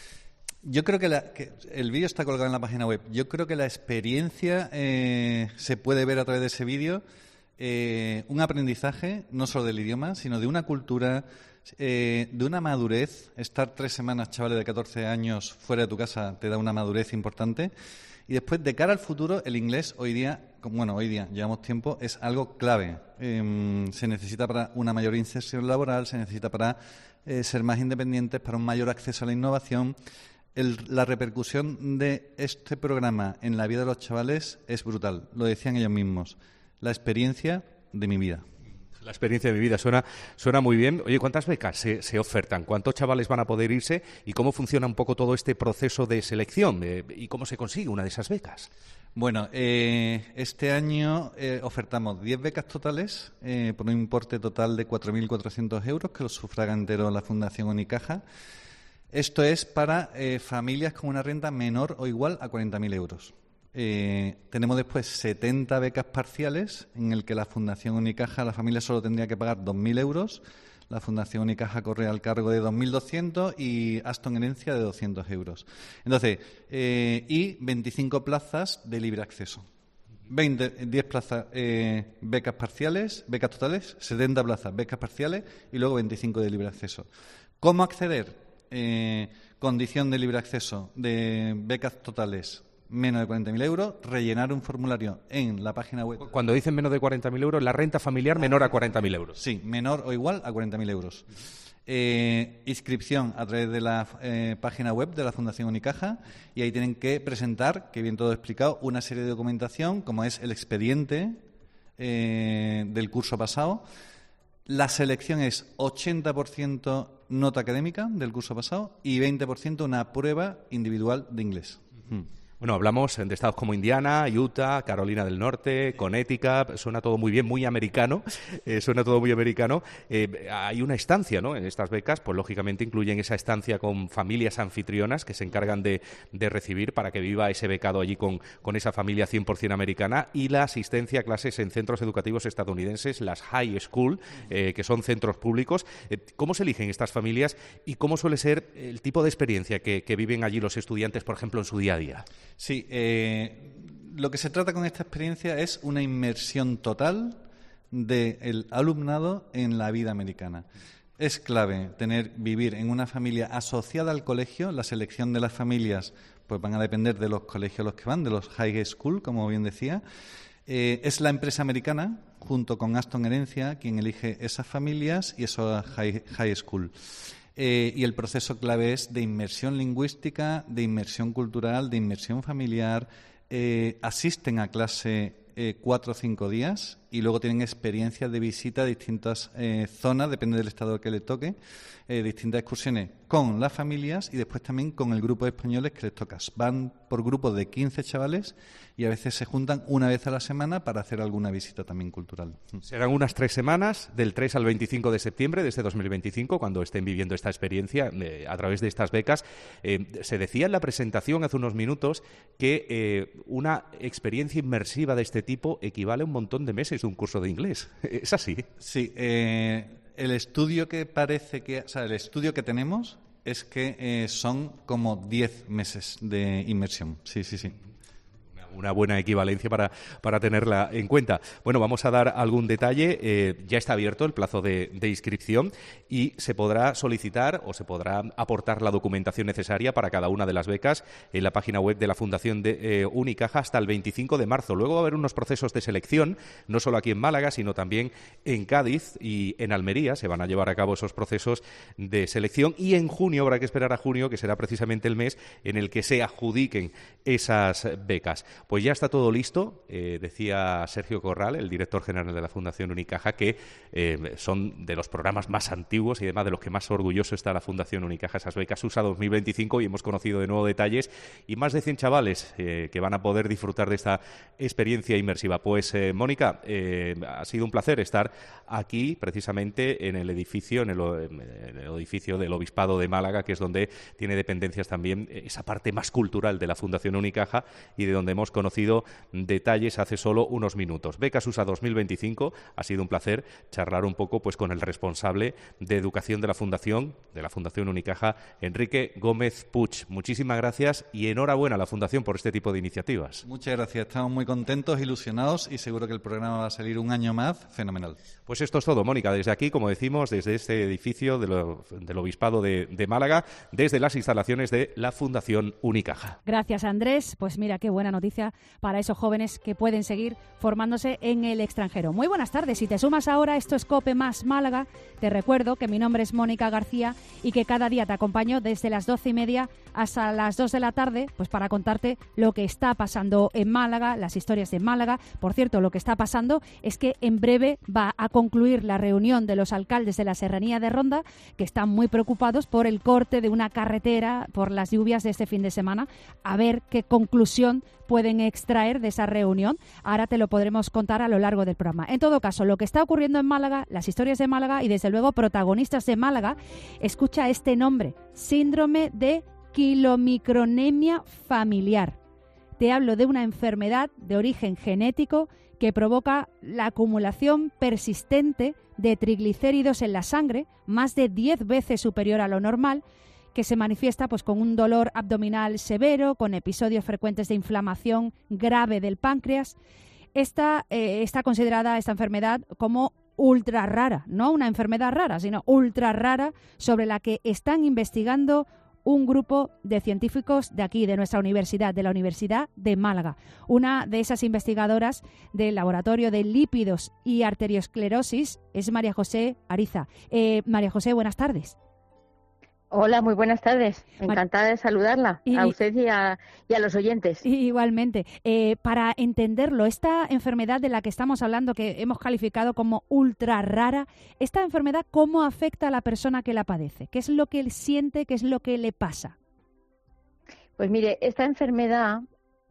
Yo creo que, la, que el vídeo está colgado en la página web. Yo creo que la experiencia eh, se puede ver a través de ese vídeo. Eh, un aprendizaje, no solo del idioma, sino de una cultura, eh, de una madurez. Estar tres semanas, chavales de catorce años, fuera de tu casa te da una madurez importante. Y después, de cara al futuro, el inglés hoy día, bueno, hoy día, llevamos tiempo, es algo clave. Eh, se necesita para una mayor inserción laboral, se necesita para eh, ser más independientes, para un mayor acceso a la innovación. El, la repercusión de este programa en la vida de los chavales es brutal. Lo decían ellos mismos. La experiencia de mi vida. La experiencia de mi vida suena, suena muy bien. Oye, ¿cuántas becas se, se ofertan? ¿Cuántos chavales van a poder irse? ¿Y cómo funciona un poco todo este proceso de selección? Eh, ¿Y cómo se consigue una de esas becas? Bueno, eh, este año eh, ofertamos diez becas totales eh, por un importe total de cuatro mil cuatrocientos euros que los sufraga entero la Fundación Unicaja. Esto es para eh, familias con una renta menor o igual a cuarenta mil euros. Eh, tenemos después setenta becas parciales en el que la Fundación Unicaja, la familia solo tendría que pagar dos mil euros. La Fundación Unicaja corre al cargo de dos mil doscientos y Aston Herencia de doscientos euros. Entonces, eh, y veinticinco plazas de libre acceso. veinte, diez plazas eh, becas parciales, becas totales, setenta plazas becas parciales y luego veinticinco de libre acceso. ¿Cómo acceder? Eh, condición de libre acceso de becas totales menos de cuarenta mil euros, rellenar un formulario en la página web. Cuando dicen menos de cuarenta mil euros, la renta familiar menor a cuarenta mil euros. Sí, menor o igual a cuarenta mil euros. Eh, inscripción a través de la eh, página web de la Fundación Unicaja, y ahí tienen que presentar, que bien todo explicado, una serie de documentación, como es el expediente eh, del curso pasado. La selección es ochenta por ciento nota académica del curso pasado y veinte por ciento una prueba individual de inglés. Hmm. Bueno, hablamos de estados como Indiana, Utah, Carolina del Norte, Connecticut, suena todo muy bien, muy americano, eh, suena todo muy americano. Eh, hay una estancia, ¿no?, en estas becas, pues lógicamente incluyen esa estancia con familias anfitrionas que se encargan de, de recibir para que viva ese becado allí con, con esa familia cien por ciento americana, y la asistencia a clases en centros educativos estadounidenses, las high school, eh, que son centros públicos. Eh, ¿Cómo se eligen estas familias y cómo suele ser el tipo de experiencia que, que viven allí los estudiantes, por ejemplo, en su día a día? Sí, eh, lo que se trata con esta experiencia es una inmersión total del alumnado en la vida americana. Es clave tener vivir en una familia asociada al colegio. La selección de las familias pues van a depender de los colegios a los que van, de los high school, como bien decía. Eh, es la empresa americana, junto con Aston Herencia, quien elige esas familias y esos high, high school. Eh, y el proceso clave es de inmersión lingüística, de inmersión cultural, de inmersión familiar. Eh, asisten a clase eh, cuatro o cinco días y luego tienen experiencias de visita a distintas eh, zonas, depende del estado que le toque, eh, distintas excursiones con las familias y después también con el grupo de españoles que les toca. Van por grupos de quince chavales y a veces se juntan una vez a la semana para hacer alguna visita también cultural. Serán unas tres semanas, del tres al veinticinco de septiembre de este dos mil veinticinco, cuando estén viviendo esta experiencia eh, a través de estas becas. Eh, se decía en la presentación hace unos minutos que eh, una experiencia inmersiva de este tipo equivale a un montón de meses de un curso de inglés. ¿Es así? Sí, eh, el estudio que parece que, o sea, el estudio que tenemos es que eh, son como diez meses de inmersión. Sí, sí, sí. Una buena equivalencia para, para tenerla en cuenta. Bueno, vamos a dar algún detalle. Eh, ya está abierto el plazo de, de inscripción y se podrá solicitar o se podrá aportar la documentación necesaria para cada una de las becas en la página web de la Fundación de eh, Unicaja hasta el veinticinco de marzo. Luego va a haber unos procesos de selección, no solo aquí en Málaga, sino también en Cádiz y en Almería. Se van a llevar a cabo esos procesos de selección y en junio, habrá que esperar a junio, que será precisamente el mes en el que se adjudiquen esas becas. Pues ya está todo listo. Eh, decía Sergio Corral, el director general de la Fundación Unicaja, que eh, son de los programas más antiguos y además de los que más orgulloso está la Fundación Unicaja, esas becas U S A dos mil veinticinco, y hemos conocido de nuevo detalles y más de cien chavales eh, que van a poder disfrutar de esta experiencia inmersiva. Pues eh, Mónica, eh, ha sido un placer estar aquí precisamente en el edificio, en el, en el edificio del Obispado de Málaga, que es donde tiene dependencias también esa parte más cultural de la Fundación Unicaja y de donde hemos conocido detalles hace solo unos minutos. Becas U S A dos mil veinticinco, ha sido un placer charlar un poco pues con el responsable de educación de la Fundación, de la Fundación Unicaja, Enrique Gómez Puig. Muchísimas gracias y enhorabuena a la Fundación por este tipo de iniciativas. Muchas gracias, estamos muy contentos, ilusionados y seguro que el programa va a salir un año más fenomenal. Pues esto es todo, Mónica, desde aquí, como decimos, desde este edificio de lo, del Obispado de, de Málaga, desde las instalaciones de la Fundación Unicaja. Gracias, Andrés. Pues mira, qué buena noticia para esos jóvenes que pueden seguir formándose en el extranjero. Muy buenas tardes. Si te sumas ahora, esto es COPE más Málaga. Te recuerdo que mi nombre es Mónica García y que cada día te acompaño desde las doce y media hasta las dos de la tarde, pues para contarte lo que está pasando en Málaga, las historias de Málaga. Por cierto, lo que está pasando es que en breve va a concluir la reunión de los alcaldes de la Serranía de Ronda, que están muy preocupados por el corte de una carretera por las lluvias de este fin de semana. A ver qué conclusión pueden extraer de esa reunión. Ahora te lo podremos contar a lo largo del programa. En todo caso, lo que está ocurriendo en Málaga, las historias de Málaga y desde luego protagonistas de Málaga, escucha este nombre: síndrome de quilomicronemia familiar. Te hablo de una enfermedad de origen genético que provoca la acumulación persistente de triglicéridos en la sangre, más de diez veces superior a lo normal, que se manifiesta pues con un dolor abdominal severo, con episodios frecuentes de inflamación grave del páncreas. Esta eh, está considerada esta enfermedad como ultra rara, no una enfermedad rara, sino ultra rara, sobre la que están investigando un grupo de científicos de aquí, de nuestra universidad, de la Universidad de Málaga. Una de esas investigadoras del Laboratorio de Lípidos y Arteriosclerosis es María José Ariza. Eh, María José, buenas tardes. Hola, muy buenas tardes. Encantada de saludarla, y, a usted y a, y a los oyentes. Igualmente. Eh, para entenderlo, esta enfermedad de la que estamos hablando, que hemos calificado como ultra rara, ¿esta enfermedad cómo afecta a la persona que la padece? ¿Qué es lo que él siente? ¿Qué es lo que le pasa? Pues mire, esta enfermedad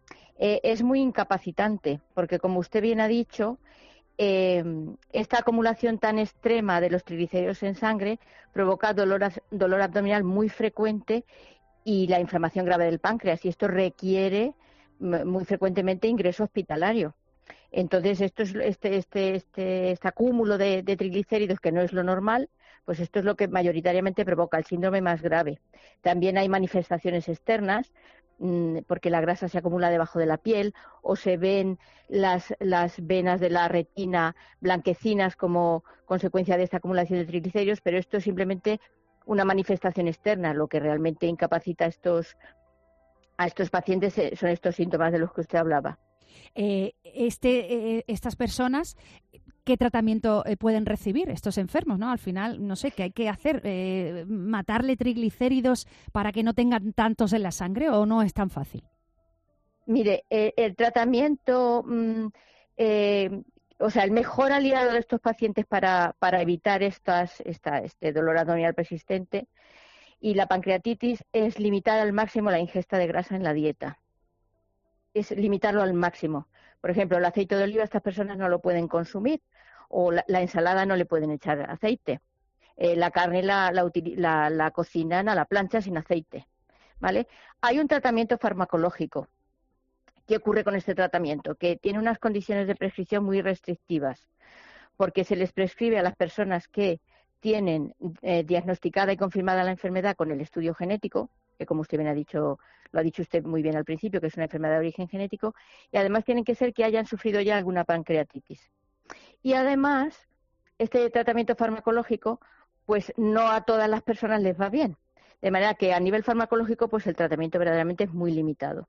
eh, es muy incapacitante, porque como usted bien ha dicho, eh, esta acumulación tan extrema de los triglicéridos en sangre provoca dolor, dolor abdominal muy frecuente y la inflamación grave del páncreas, y esto requiere muy frecuentemente ingreso hospitalario. Entonces, esto es este, este, este, este acúmulo de, de triglicéridos, que no es lo normal, pues esto es lo que mayoritariamente provoca el síndrome más grave. También hay manifestaciones externas, mmm, porque la grasa se acumula debajo de la piel, o se ven las, las venas de la retina blanquecinas como consecuencia de esta acumulación de triglicéridos, pero esto es simplemente una manifestación externa. Lo que realmente incapacita a estos, a estos pacientes son estos síntomas de los que usted hablaba. Eh, este, eh, estas personas, ¿qué tratamiento eh, pueden recibir estos enfermos, ¿no? Al final, no sé, ¿qué hay que hacer? Eh, ¿Matarle triglicéridos para que no tengan tantos en la sangre o no es tan fácil? Mire, eh, el tratamiento, mmm, eh, o sea, el mejor aliado de estos pacientes para, para evitar estas, esta, este dolor abdominal persistente y la pancreatitis es limitar al máximo la ingesta de grasa en la dieta. Es limitarlo al máximo. Por ejemplo, el aceite de oliva estas personas no lo pueden consumir, o la, la ensalada no le pueden echar aceite. Eh, la carne la, la, la, la cocinan a la plancha sin aceite, ¿vale? Hay un tratamiento farmacológico. ¿Qué ocurre con este tratamiento? Que tiene unas condiciones de prescripción muy restrictivas, porque se les prescribe a las personas que tienen eh, diagnosticada y confirmada la enfermedad con el estudio genético, que como usted bien ha dicho, lo ha dicho usted muy bien al principio, que es una enfermedad de origen genético, y además tienen que ser que hayan sufrido ya alguna pancreatitis. Y además, este tratamiento farmacológico, pues no a todas las personas les va bien. De manera que a nivel farmacológico, pues el tratamiento verdaderamente es muy limitado.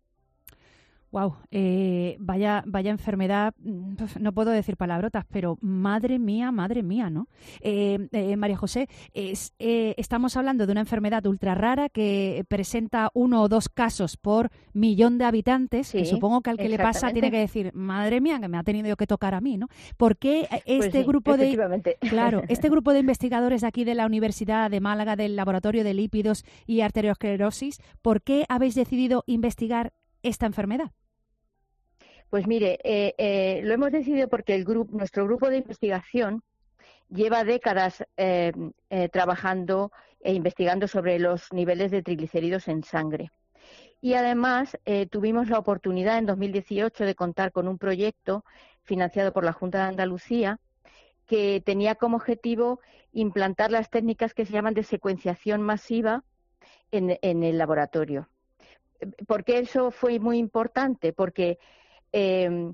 Wow, eh, vaya, vaya enfermedad, no puedo decir palabrotas, pero madre mía, madre mía, ¿no? Eh, eh, María José, es, eh, estamos hablando de una enfermedad ultra rara que presenta uno o dos casos por millón de habitantes, sí, que supongo que al que le pasa tiene que decir, madre mía, que me ha tenido que tocar a mí, ¿no? ¿Por qué este pues sí, grupo de, claro, este grupo de investigadores de aquí de la Universidad de Málaga, del Laboratorio de Lípidos y Arteriosclerosis, ¿por qué habéis decidido investigar esta enfermedad? Pues mire, eh, eh, lo hemos decidido porque el grupo, nuestro grupo de investigación lleva décadas eh, eh, trabajando e investigando sobre los niveles de triglicéridos en sangre. Y además eh, tuvimos la oportunidad en dos mil dieciocho de contar con un proyecto financiado por la Junta de Andalucía que tenía como objetivo implantar las técnicas que se llaman de secuenciación masiva en, en el laboratorio. ¿Por qué eso fue muy importante? Porque Eh,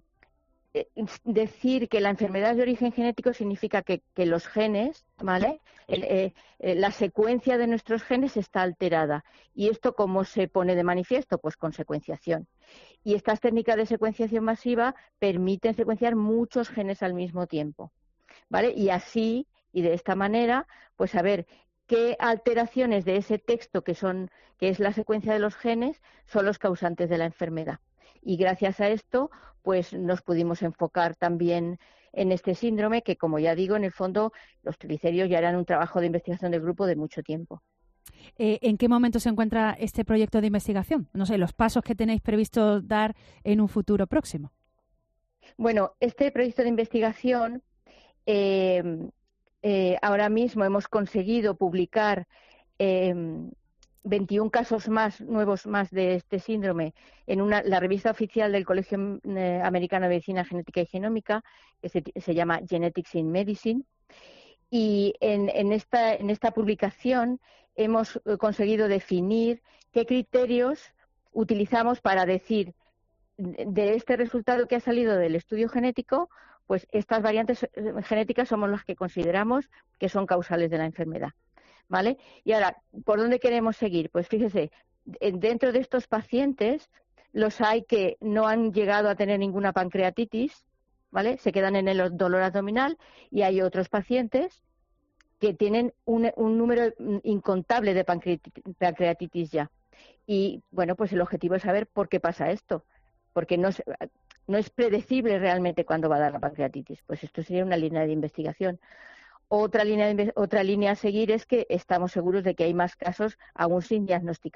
decir que la enfermedad es de origen genético significa que, que los genes, ¿vale? El, eh, eh, la secuencia de nuestros genes está alterada. ¿Y esto cómo se pone de manifiesto? Pues con secuenciación. Y estas técnicas de secuenciación masiva permiten secuenciar muchos genes al mismo tiempo, ¿vale? Y así, y de esta manera, pues saber qué alteraciones de ese texto que son, que es la secuencia de los genes, son los causantes de la enfermedad. Y gracias a esto, pues nos pudimos enfocar también en este síndrome que, como ya digo, en el fondo los triglicéridos ya eran un trabajo de investigación del grupo de mucho tiempo. Eh, ¿En qué momento se encuentra este proyecto de investigación? No sé, los pasos que tenéis previsto dar en un futuro próximo. Bueno, este proyecto de investigación, eh, eh, ahora mismo hemos conseguido publicar eh, veintiún casos más nuevos más de este síndrome en una, la revista oficial del Colegio eh, Americano de Medicina Genética y Genómica, que se, se llama Genetics in Medicine. Y en, en, esta, en esta publicación hemos conseguido definir qué criterios utilizamos para decir de este resultado que ha salido del estudio genético, pues estas variantes genéticas somos las que consideramos que son causales de la enfermedad. ¿Vale? Y ahora, ¿por dónde queremos seguir? Pues fíjese, dentro de estos pacientes los hay que no han llegado a tener ninguna pancreatitis, ¿vale? Se quedan en el dolor abdominal, y hay otros pacientes que tienen un, un número incontable de pancreatitis ya. Y bueno, pues el objetivo es saber por qué pasa esto, porque no es, no es predecible realmente cuándo va a dar la pancreatitis. Pues esto sería una línea de investigación. Otra línea, de, otra línea a seguir es que estamos seguros de que hay más casos aún sin diagnosticar.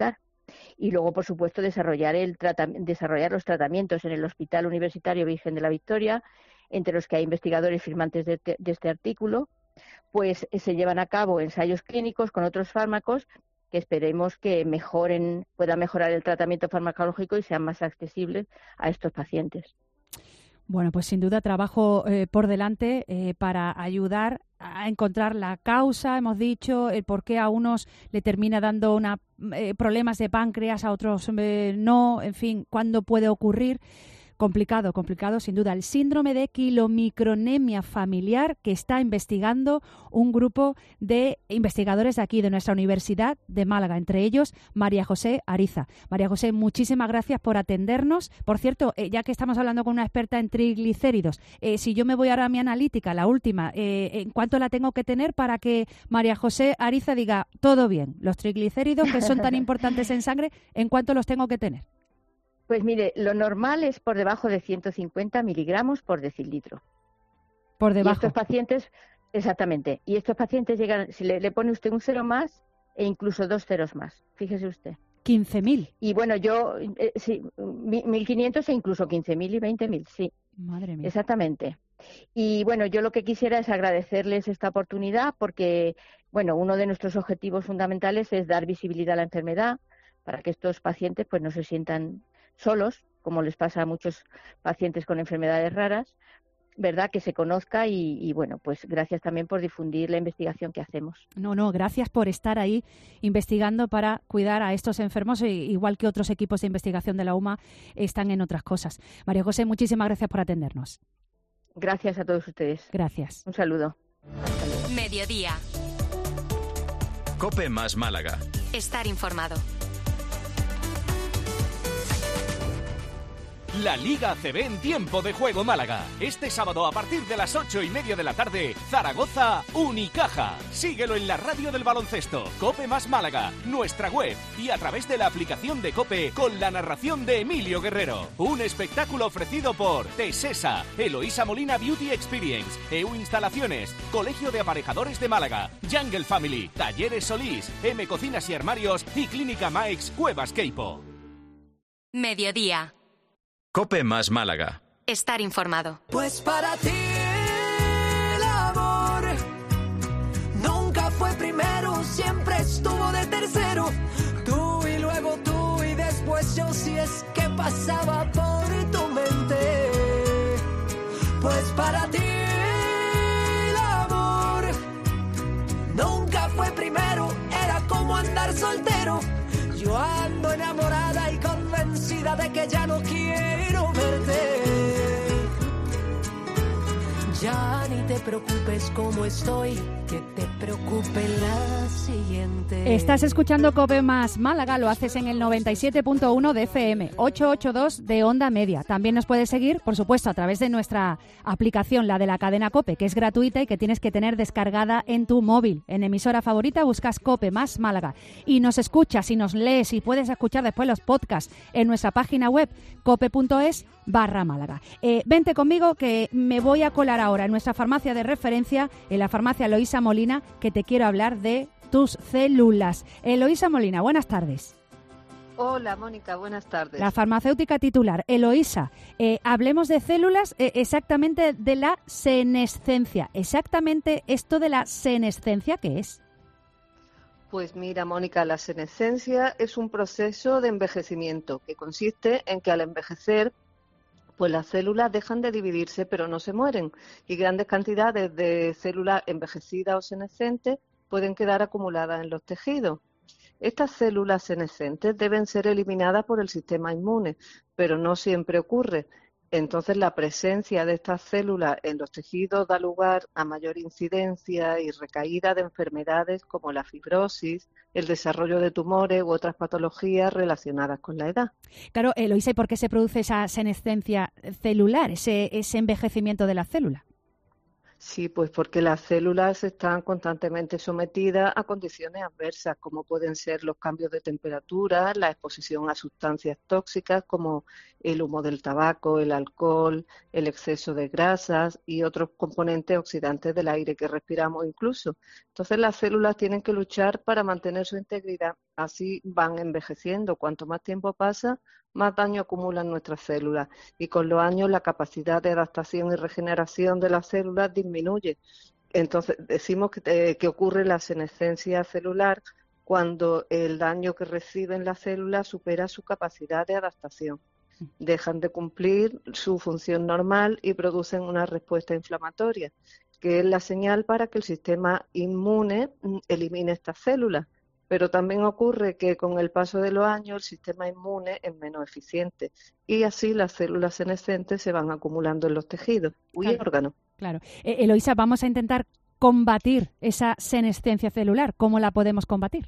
Y luego, por supuesto, desarrollar, el desarrollar los tratamientos en el Hospital Universitario Virgen de la Victoria, entre los que hay investigadores firmantes de, de este artículo, pues se llevan a cabo ensayos clínicos con otros fármacos que esperemos que mejoren, puedan mejorar el tratamiento farmacológico y sean más accesibles a estos pacientes. Bueno, pues sin duda trabajo eh, por delante eh, para ayudar a encontrar la causa, hemos dicho, el por qué a unos le termina dando una, eh, problemas de páncreas, a otros eh, no, en fin, cuándo puede ocurrir. Complicado, complicado, sin duda. El síndrome de quilomicronemia familiar que está investigando un grupo de investigadores de aquí, de nuestra Universidad de Málaga, entre ellos María José Ariza. María José, muchísimas gracias por atendernos. Por cierto, eh, ya que estamos hablando con una experta en triglicéridos, eh, si yo me voy ahora a mi analítica, la última, eh, ¿en cuánto la tengo que tener para que María José Ariza diga todo bien? Los triglicéridos, que son tan importantes en sangre, ¿en cuánto los tengo que tener? Pues mire, lo normal es por debajo de ciento cincuenta miligramos por decilitro. Por debajo. Y estos pacientes, exactamente, y estos pacientes llegan, si le, le pone usted un cero más e incluso dos ceros más, fíjese usted. quince mil. Y bueno, yo, eh, sí, mil quinientos e incluso quince mil y veinte mil, sí. Madre mía. Exactamente. Y bueno, yo lo que quisiera es agradecerles esta oportunidad porque, bueno, uno de nuestros objetivos fundamentales es dar visibilidad a la enfermedad para que estos pacientes pues no se sientan solos, como les pasa a muchos pacientes con enfermedades raras, ¿verdad? Que se conozca y, y, bueno, pues gracias también por difundir la investigación que hacemos. No, no, gracias por estar ahí investigando para cuidar a estos enfermos, igual que otros equipos de investigación de la U M A están en otras cosas. María José, muchísimas gracias por atendernos. Gracias a todos ustedes. Gracias. Un saludo. Mediodía. COPE más Málaga. Estar informado. La Liga A C B en tiempo de juego Málaga. Este sábado a partir de las ocho y media de la tarde, Zaragoza, Unicaja. Síguelo en la radio del baloncesto, COPE más Málaga, nuestra web y a través de la aplicación de COPE con la narración de Emilio Guerrero. Un espectáculo ofrecido por Tesesa, Eloísa Molina Beauty Experience, E U Instalaciones, Colegio de Aparejadores de Málaga, Jungle Family, Talleres Solís, M Cocinas y Armarios y Clínica Maix Cuevas Queipo. Mediodía. COPE más Málaga. Estar informado. Pues para ti el amor nunca fue primero, siempre estuvo de tercero. Tú y luego tú y después yo, si es que pasaba por tu mente. Pues para ti el amor nunca fue primero, era como andar soltero. Yo ando enamorada y convencida de que ya no quiero verte. Ya ni te preocupes como estoy, que te preocupe la siguiente. Estás escuchando COPE más Málaga, lo haces en el noventa y siete punto uno de F M, ochocientos ochenta y dos de onda media. También nos puedes seguir, por supuesto, a través de nuestra aplicación, la de la cadena COPE, que es gratuita y que tienes que tener descargada en tu móvil. En emisora favorita buscas COPE más Málaga y nos escuchas y nos lees y puedes escuchar después los podcasts en nuestra página web cope punto es barra Málaga. Eh, vente conmigo que me voy a colar ahora en nuestra farmacia de referencia, en la farmacia Eloísa Molina, que te quiero hablar de tus células. Eloísa Molina, buenas tardes. Hola, Mónica, buenas tardes. La farmacéutica titular, Eloísa. Eh, hablemos de células, eh, exactamente de la senescencia. Exactamente esto de la senescencia, ¿qué es? Pues mira, Mónica, la senescencia es un proceso de envejecimiento que consiste en que al envejecer, pues las células dejan de dividirse pero no se mueren y grandes cantidades de células envejecidas o senescentes pueden quedar acumuladas en los tejidos. Estas células senescentes deben ser eliminadas por el sistema inmune, pero no siempre ocurre. Entonces la presencia de estas células en los tejidos da lugar a mayor incidencia y recaída de enfermedades como la fibrosis, el desarrollo de tumores u otras patologías relacionadas con la edad. Claro, Eloísa, ¿y por qué se produce esa senescencia celular, ese, ese envejecimiento de la célula? Sí, pues porque las células están constantemente sometidas a condiciones adversas, como pueden ser los cambios de temperatura, la exposición a sustancias tóxicas como el humo del tabaco, el alcohol, el exceso de grasas y otros componentes oxidantes del aire que respiramos incluso. Entonces las células tienen que luchar para mantener su integridad así van envejeciendo. Cuanto más tiempo pasa, más daño acumulan nuestras células y con los años la capacidad de adaptación y regeneración de las células disminuye. Entonces decimos que, eh, que ocurre la senescencia celular cuando el daño que reciben las células supera su capacidad de adaptación. Dejan de cumplir su función normal y producen una respuesta inflamatoria, que es la señal para que el sistema inmune elimine estas células. Pero también ocurre que con el paso de los años el sistema inmune es menos eficiente y así las células senescentes se van acumulando en los tejidos y Claro. órganos. Claro. Eh, Eloísa, vamos a intentar combatir esa senescencia celular. ¿Cómo la podemos combatir?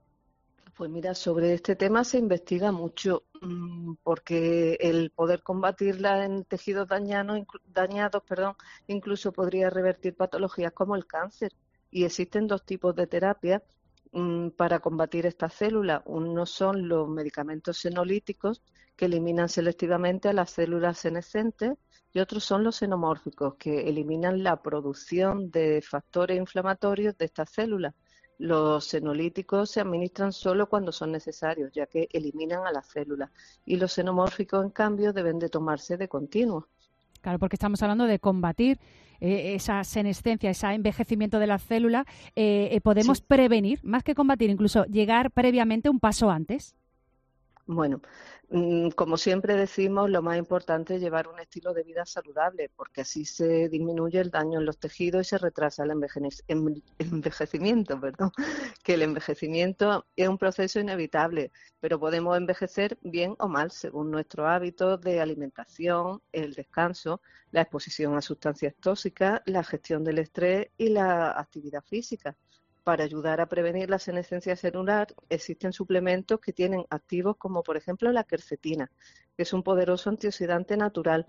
Pues mira, sobre este tema se investiga mucho mmm, porque el poder combatirla en tejidos dañados, inclu- dañados, perdón, incluso podría revertir patologías como el cáncer. Y existen dos tipos de terapias mmm, para combatir estas células. Uno son los medicamentos senolíticos que eliminan selectivamente a las células senescentes y otros son los xenomórficos que eliminan la producción de factores inflamatorios de estas células. Los senolíticos se administran solo cuando son necesarios, ya que eliminan a las células. Y los xenomórficos, en cambio, deben de tomarse de continuo. Claro, porque estamos hablando de combatir eh, esa senescencia, ese envejecimiento de la célula. Eh, eh, ¿Podemos Sí. prevenir, más que combatir, incluso llegar previamente un paso antes? Bueno, mm, como siempre decimos, lo más importante es llevar un estilo de vida saludable, porque así se disminuye el daño en los tejidos y se retrasa el envejene- em- envejecimiento, perdón. Que el envejecimiento es un proceso inevitable, pero podemos envejecer bien o mal según nuestros hábitos de alimentación, el descanso, la exposición a sustancias tóxicas, la gestión del estrés y la actividad física. Para ayudar a prevenir la senescencia celular existen suplementos que tienen activos como por ejemplo la quercetina, que es un poderoso antioxidante natural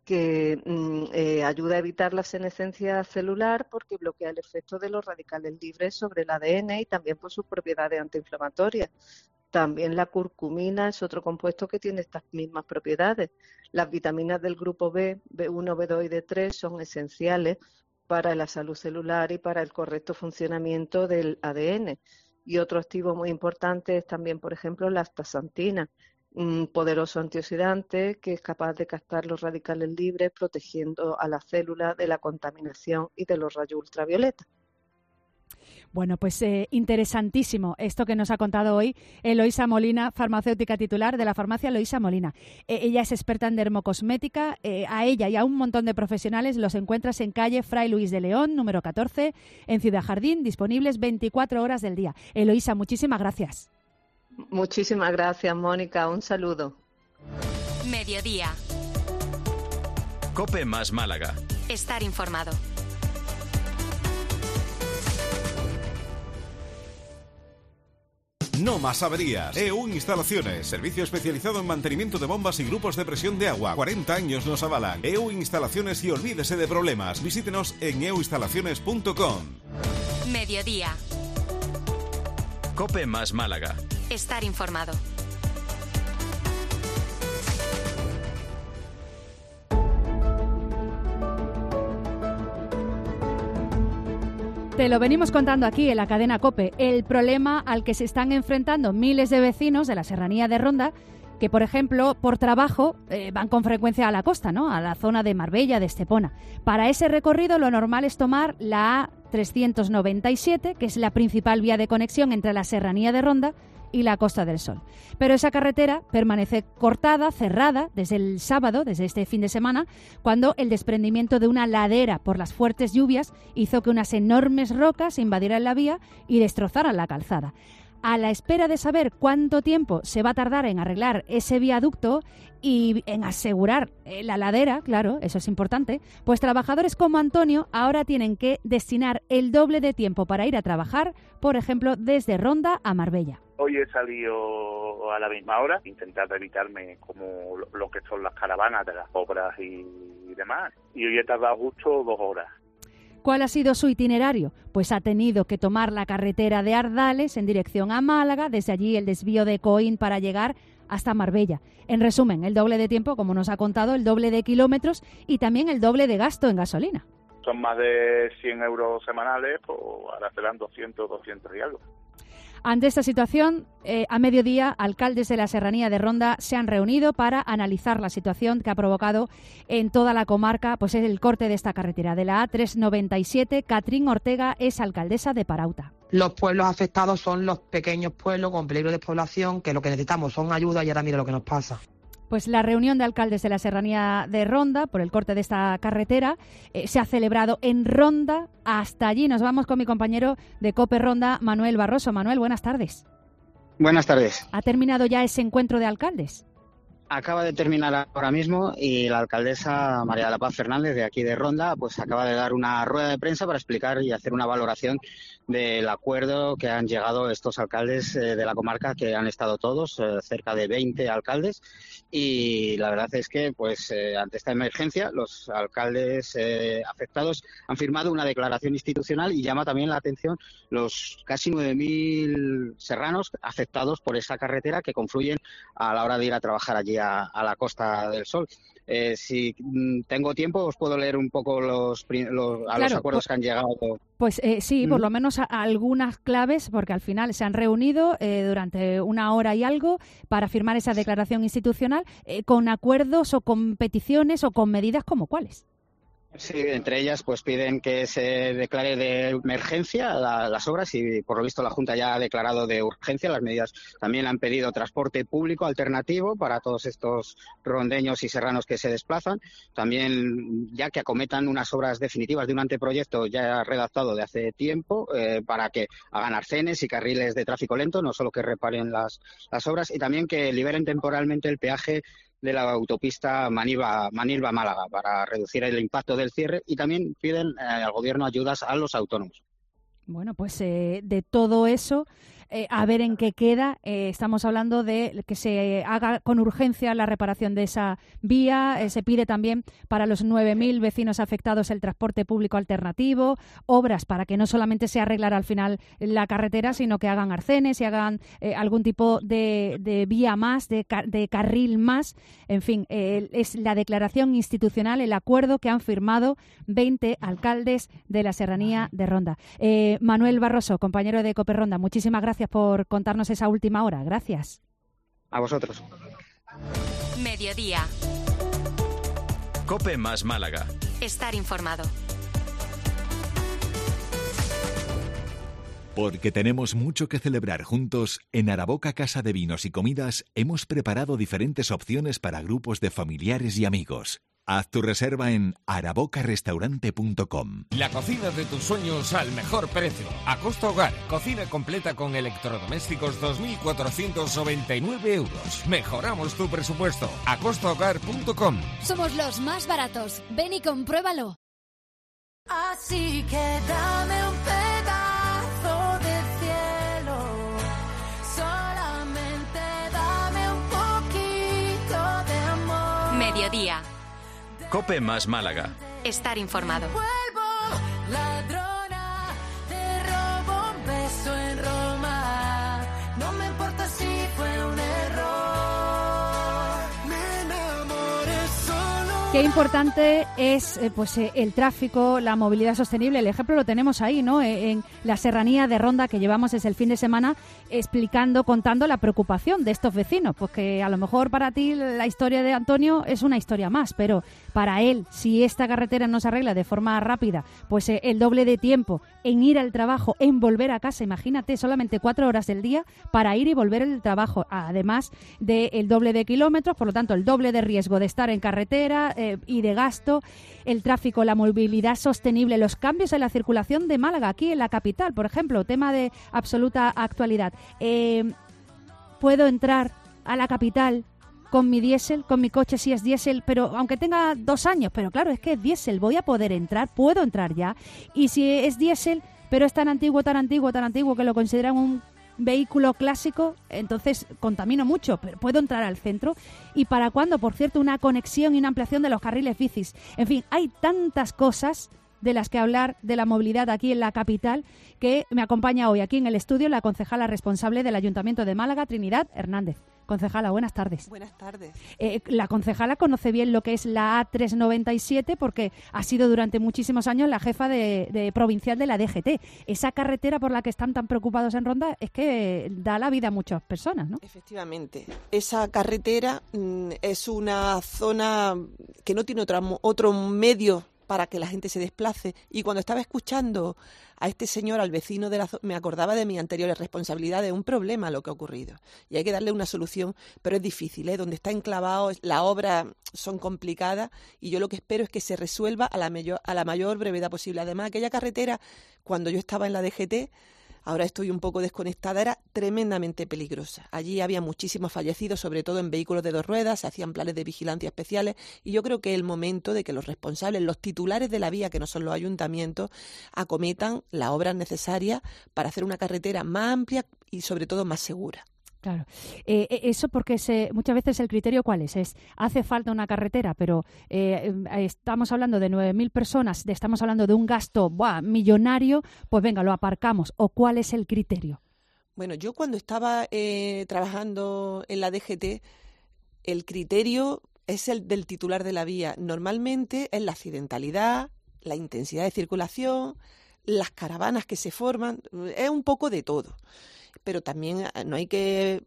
que mm, eh, ayuda a evitar la senescencia celular porque bloquea el efecto de los radicales libres sobre el A D N y también por sus propiedades antiinflamatorias. También la curcumina es otro compuesto que tiene estas mismas propiedades. Las vitaminas del grupo B, B uno, B dos y D tres son esenciales para la salud celular y para el correcto funcionamiento del A D N. Y otro activo muy importante es también, por ejemplo, la astaxantina, un poderoso antioxidante que es capaz de captar los radicales libres, protegiendo a la célula de la contaminación y de los rayos ultravioleta. Bueno, pues eh, interesantísimo esto que nos ha contado hoy Eloísa Molina, farmacéutica titular de la farmacia Eloísa Molina. Eh, ella es experta en dermocosmética. Eh, a ella y a un montón de profesionales los encuentras en calle Fray Luis de León, número catorce, en Ciudad Jardín, disponibles veinticuatro horas del día. Eloísa, muchísimas gracias. Muchísimas gracias, Mónica. Un saludo. Mediodía. Cope más Málaga. Estar informado. No más averías. E U Instalaciones, servicio especializado en mantenimiento de bombas y grupos de presión de agua. cuarenta años nos avalan. E U Instalaciones y olvídese de problemas. Visítenos en e u instalaciones punto com. Mediodía. Cope más Málaga. Estar informado. Te lo venimos contando aquí en la cadena COPE, el problema al que se están enfrentando miles de vecinos de la serranía de Ronda, que por ejemplo por trabajo eh, van con frecuencia a la costa, ¿no? A la zona de Marbella, de Estepona. Para ese recorrido lo normal es tomar la A trescientos noventa y siete, que es la principal vía de conexión entre la serranía de Ronda y la Costa del Sol. Pero esa carretera permanece cortada, cerrada, desde el sábado, desde este fin de semana, cuando el desprendimiento de una ladera por las fuertes lluvias hizo que unas enormes rocas invadieran la vía y destrozaran la calzada. A la espera de saber cuánto tiempo se va a tardar en arreglar ese viaducto y en asegurar la ladera, claro, eso es importante, pues trabajadores como Antonio ahora tienen que destinar el doble de tiempo para ir a trabajar, por ejemplo, desde Ronda a Marbella. Hoy he salido a la misma hora, intentar evitarme como lo que son las caravanas de las obras y demás, y hoy he tardado justo dos horas. ¿Cuál ha sido su itinerario? Pues ha tenido que tomar la carretera de Ardales en dirección a Málaga, desde allí el desvío de Coín para llegar hasta Marbella. En resumen, el doble de tiempo, como nos ha contado, el doble de kilómetros y también el doble de gasto en gasolina. Son más de cien euros semanales, pues ahora serán doscientos, doscientos y algo. Ante esta situación, eh, a mediodía, alcaldes de la Serranía de Ronda se han reunido para analizar la situación que ha provocado en toda la comarca pues es el corte de esta carretera. De la A trescientos noventa y siete, Catrín Ortega es alcaldesa de Parauta. Los pueblos afectados son los pequeños pueblos con peligro de despoblación, que lo que necesitamos son ayuda y ahora mira lo que nos pasa. Pues la reunión de alcaldes de la Serranía de Ronda por el corte de esta carretera eh, se ha celebrado en Ronda. Hasta allí nos vamos con mi compañero de COPE Ronda, Manuel Barroso. Manuel, buenas tardes. Buenas tardes. ¿Ha terminado ya ese encuentro de alcaldes? Acaba de terminar ahora mismo y la alcaldesa María de la Paz Fernández de aquí de Ronda pues acaba de dar una rueda de prensa para explicar y hacer una valoración del acuerdo que han llegado estos alcaldes eh, de la comarca, que han estado todos, eh, cerca de veinte alcaldes, y la verdad es que pues eh, ante esta emergencia los alcaldes eh, afectados han firmado una declaración institucional y llama también la atención los casi nueve mil serranos afectados por esa carretera que confluyen a la hora de ir a trabajar allí a, a la Costa del Sol. Eh, si mm, tengo tiempo, os puedo leer un poco los, los, a claro, los acuerdos pues, que han llegado. Pues eh, sí, mm. por lo menos a, a algunas claves, porque al final se han reunido eh, durante una hora y algo para firmar esa declaración institucional eh, con acuerdos o con peticiones o con medidas como cuáles. Sí, entre ellas pues piden que se declare de emergencia la, las obras y por lo visto la Junta ya ha declarado de urgencia las medidas. También han pedido transporte público alternativo para todos estos rondeños y serranos que se desplazan. También ya que acometan unas obras definitivas de un anteproyecto ya redactado de hace tiempo eh, para que hagan arcenes y carriles de tráfico lento, no solo que reparen las, las obras, y también que liberen temporalmente el peaje de la autopista Manilva-Málaga para reducir el impacto del cierre, y también piden eh, al Gobierno ayudas a los autónomos. Bueno, pues eh, de todo eso, eh, a ver en qué queda. Eh, estamos hablando de que se haga con urgencia la reparación de esa vía. Eh, se pide también para los nueve mil vecinos afectados el transporte público alternativo, obras para que no solamente se arreglara al final la carretera, sino que hagan arcenes y hagan eh, algún tipo de, de vía más, de, car de carril más. En fin, eh, es la declaración institucional, el acuerdo que han firmado veinte alcaldes de la Serranía de Ronda. Eh, Manuel Barroso, compañero de COPE Ronda, muchísimas gracias por contarnos esa última hora. Gracias. A vosotros. Mediodía. COPE más Málaga. Estar informado. Porque tenemos mucho que celebrar juntos, en Araboca Casa de Vinos y Comidas hemos preparado diferentes opciones para grupos de familiares y amigos. Haz tu reserva en araboca restaurante punto com. La cocina de tus sueños al mejor precio. Acosta Hogar. Cocina completa con electrodomésticos dos mil cuatrocientos noventa y nueve euros. Mejoramos tu presupuesto. acosta hogar punto com. Somos los más baratos. Ven y compruébalo. Así que dame un pedazo de cielo. Solamente dame un poquito de amor. Mediodía. COPE más Málaga. Estar informado. Vuelvo, ladrona, te robo un beso en Roma. No me importa si fue un error. Me enamoré solo. Qué importante es eh, pues eh, el tráfico, la movilidad sostenible. El ejemplo lo tenemos ahí, ¿no? Eh, en la Serranía de Ronda, que llevamos desde el fin de semana explicando, contando la preocupación de estos vecinos. Pues que a lo mejor para ti la historia de Antonio es una historia más, pero para él, si esta carretera no se arregla de forma rápida, pues eh, el doble de tiempo en ir al trabajo, en volver a casa, imagínate, solamente cuatro horas del día para ir y volver al trabajo, además del doble de kilómetros, por lo tanto el doble de riesgo de estar en carretera eh, y de gasto, el tráfico, la movilidad sostenible, los cambios en la circulación de Málaga, aquí en la capital, por ejemplo, tema de absoluta actualidad. Eh, ¿Puedo entrar a la capital con mi diésel, con mi coche si es diésel, pero aunque tenga dos años, pero claro, es que es diésel, voy a poder entrar, puedo entrar ya? Y si es diésel, pero es tan antiguo, tan antiguo, tan antiguo que lo consideran un vehículo clásico, entonces contamino mucho, pero puedo entrar al centro. ¿Y para cuándo, por cierto, una conexión y una ampliación de los carriles bicis? En fin, hay tantas cosas de las que hablar de la movilidad aquí en la capital, que me acompaña hoy aquí en el estudio la concejala responsable del Ayuntamiento de Málaga, Trinidad Hernández. Concejala, buenas tardes. Buenas tardes. Eh, la concejala conoce bien lo que es la A trescientos noventa y siete porque ha sido durante muchísimos años la jefa de, de provincial de la D G T. Esa carretera por la que están tan preocupados en Ronda es que da la vida a muchas personas, ¿no? Efectivamente. Esa carretera mm, es una zona que no tiene otra, otro medio para que la gente se desplace. Y cuando estaba escuchando a este señor, al vecino de la zona, me acordaba de mis anteriores responsabilidades, un problema lo que ha ocurrido. Y hay que darle una solución, pero es difícil, ¿eh? Donde está enclavado, las obras son complicadas y yo lo que espero es que se resuelva a la mayor, a la mayor brevedad posible. Además, aquella carretera, cuando yo estaba en la D G T, ahora estoy un poco desconectada, era tremendamente peligrosa. Allí había muchísimos fallecidos, sobre todo en vehículos de dos ruedas, se hacían planes de vigilancia especiales y yo creo que es el momento de que los responsables, los titulares de la vía, que no son los ayuntamientos, acometan las obras necesarias para hacer una carretera más amplia y sobre todo más segura. Claro. Eh, eso porque se, muchas veces el criterio ¿cuál es? Es hace falta una carretera, pero eh, estamos hablando de nueve mil personas, estamos hablando de un gasto ¡buah! millonario, pues venga, lo aparcamos. ¿O cuál es el criterio? Bueno, yo cuando estaba eh, trabajando en la D G T, el criterio es el del titular de la vía. Normalmente es la accidentalidad, la intensidad de circulación, las caravanas que se forman, es un poco de todo. Pero también no hay que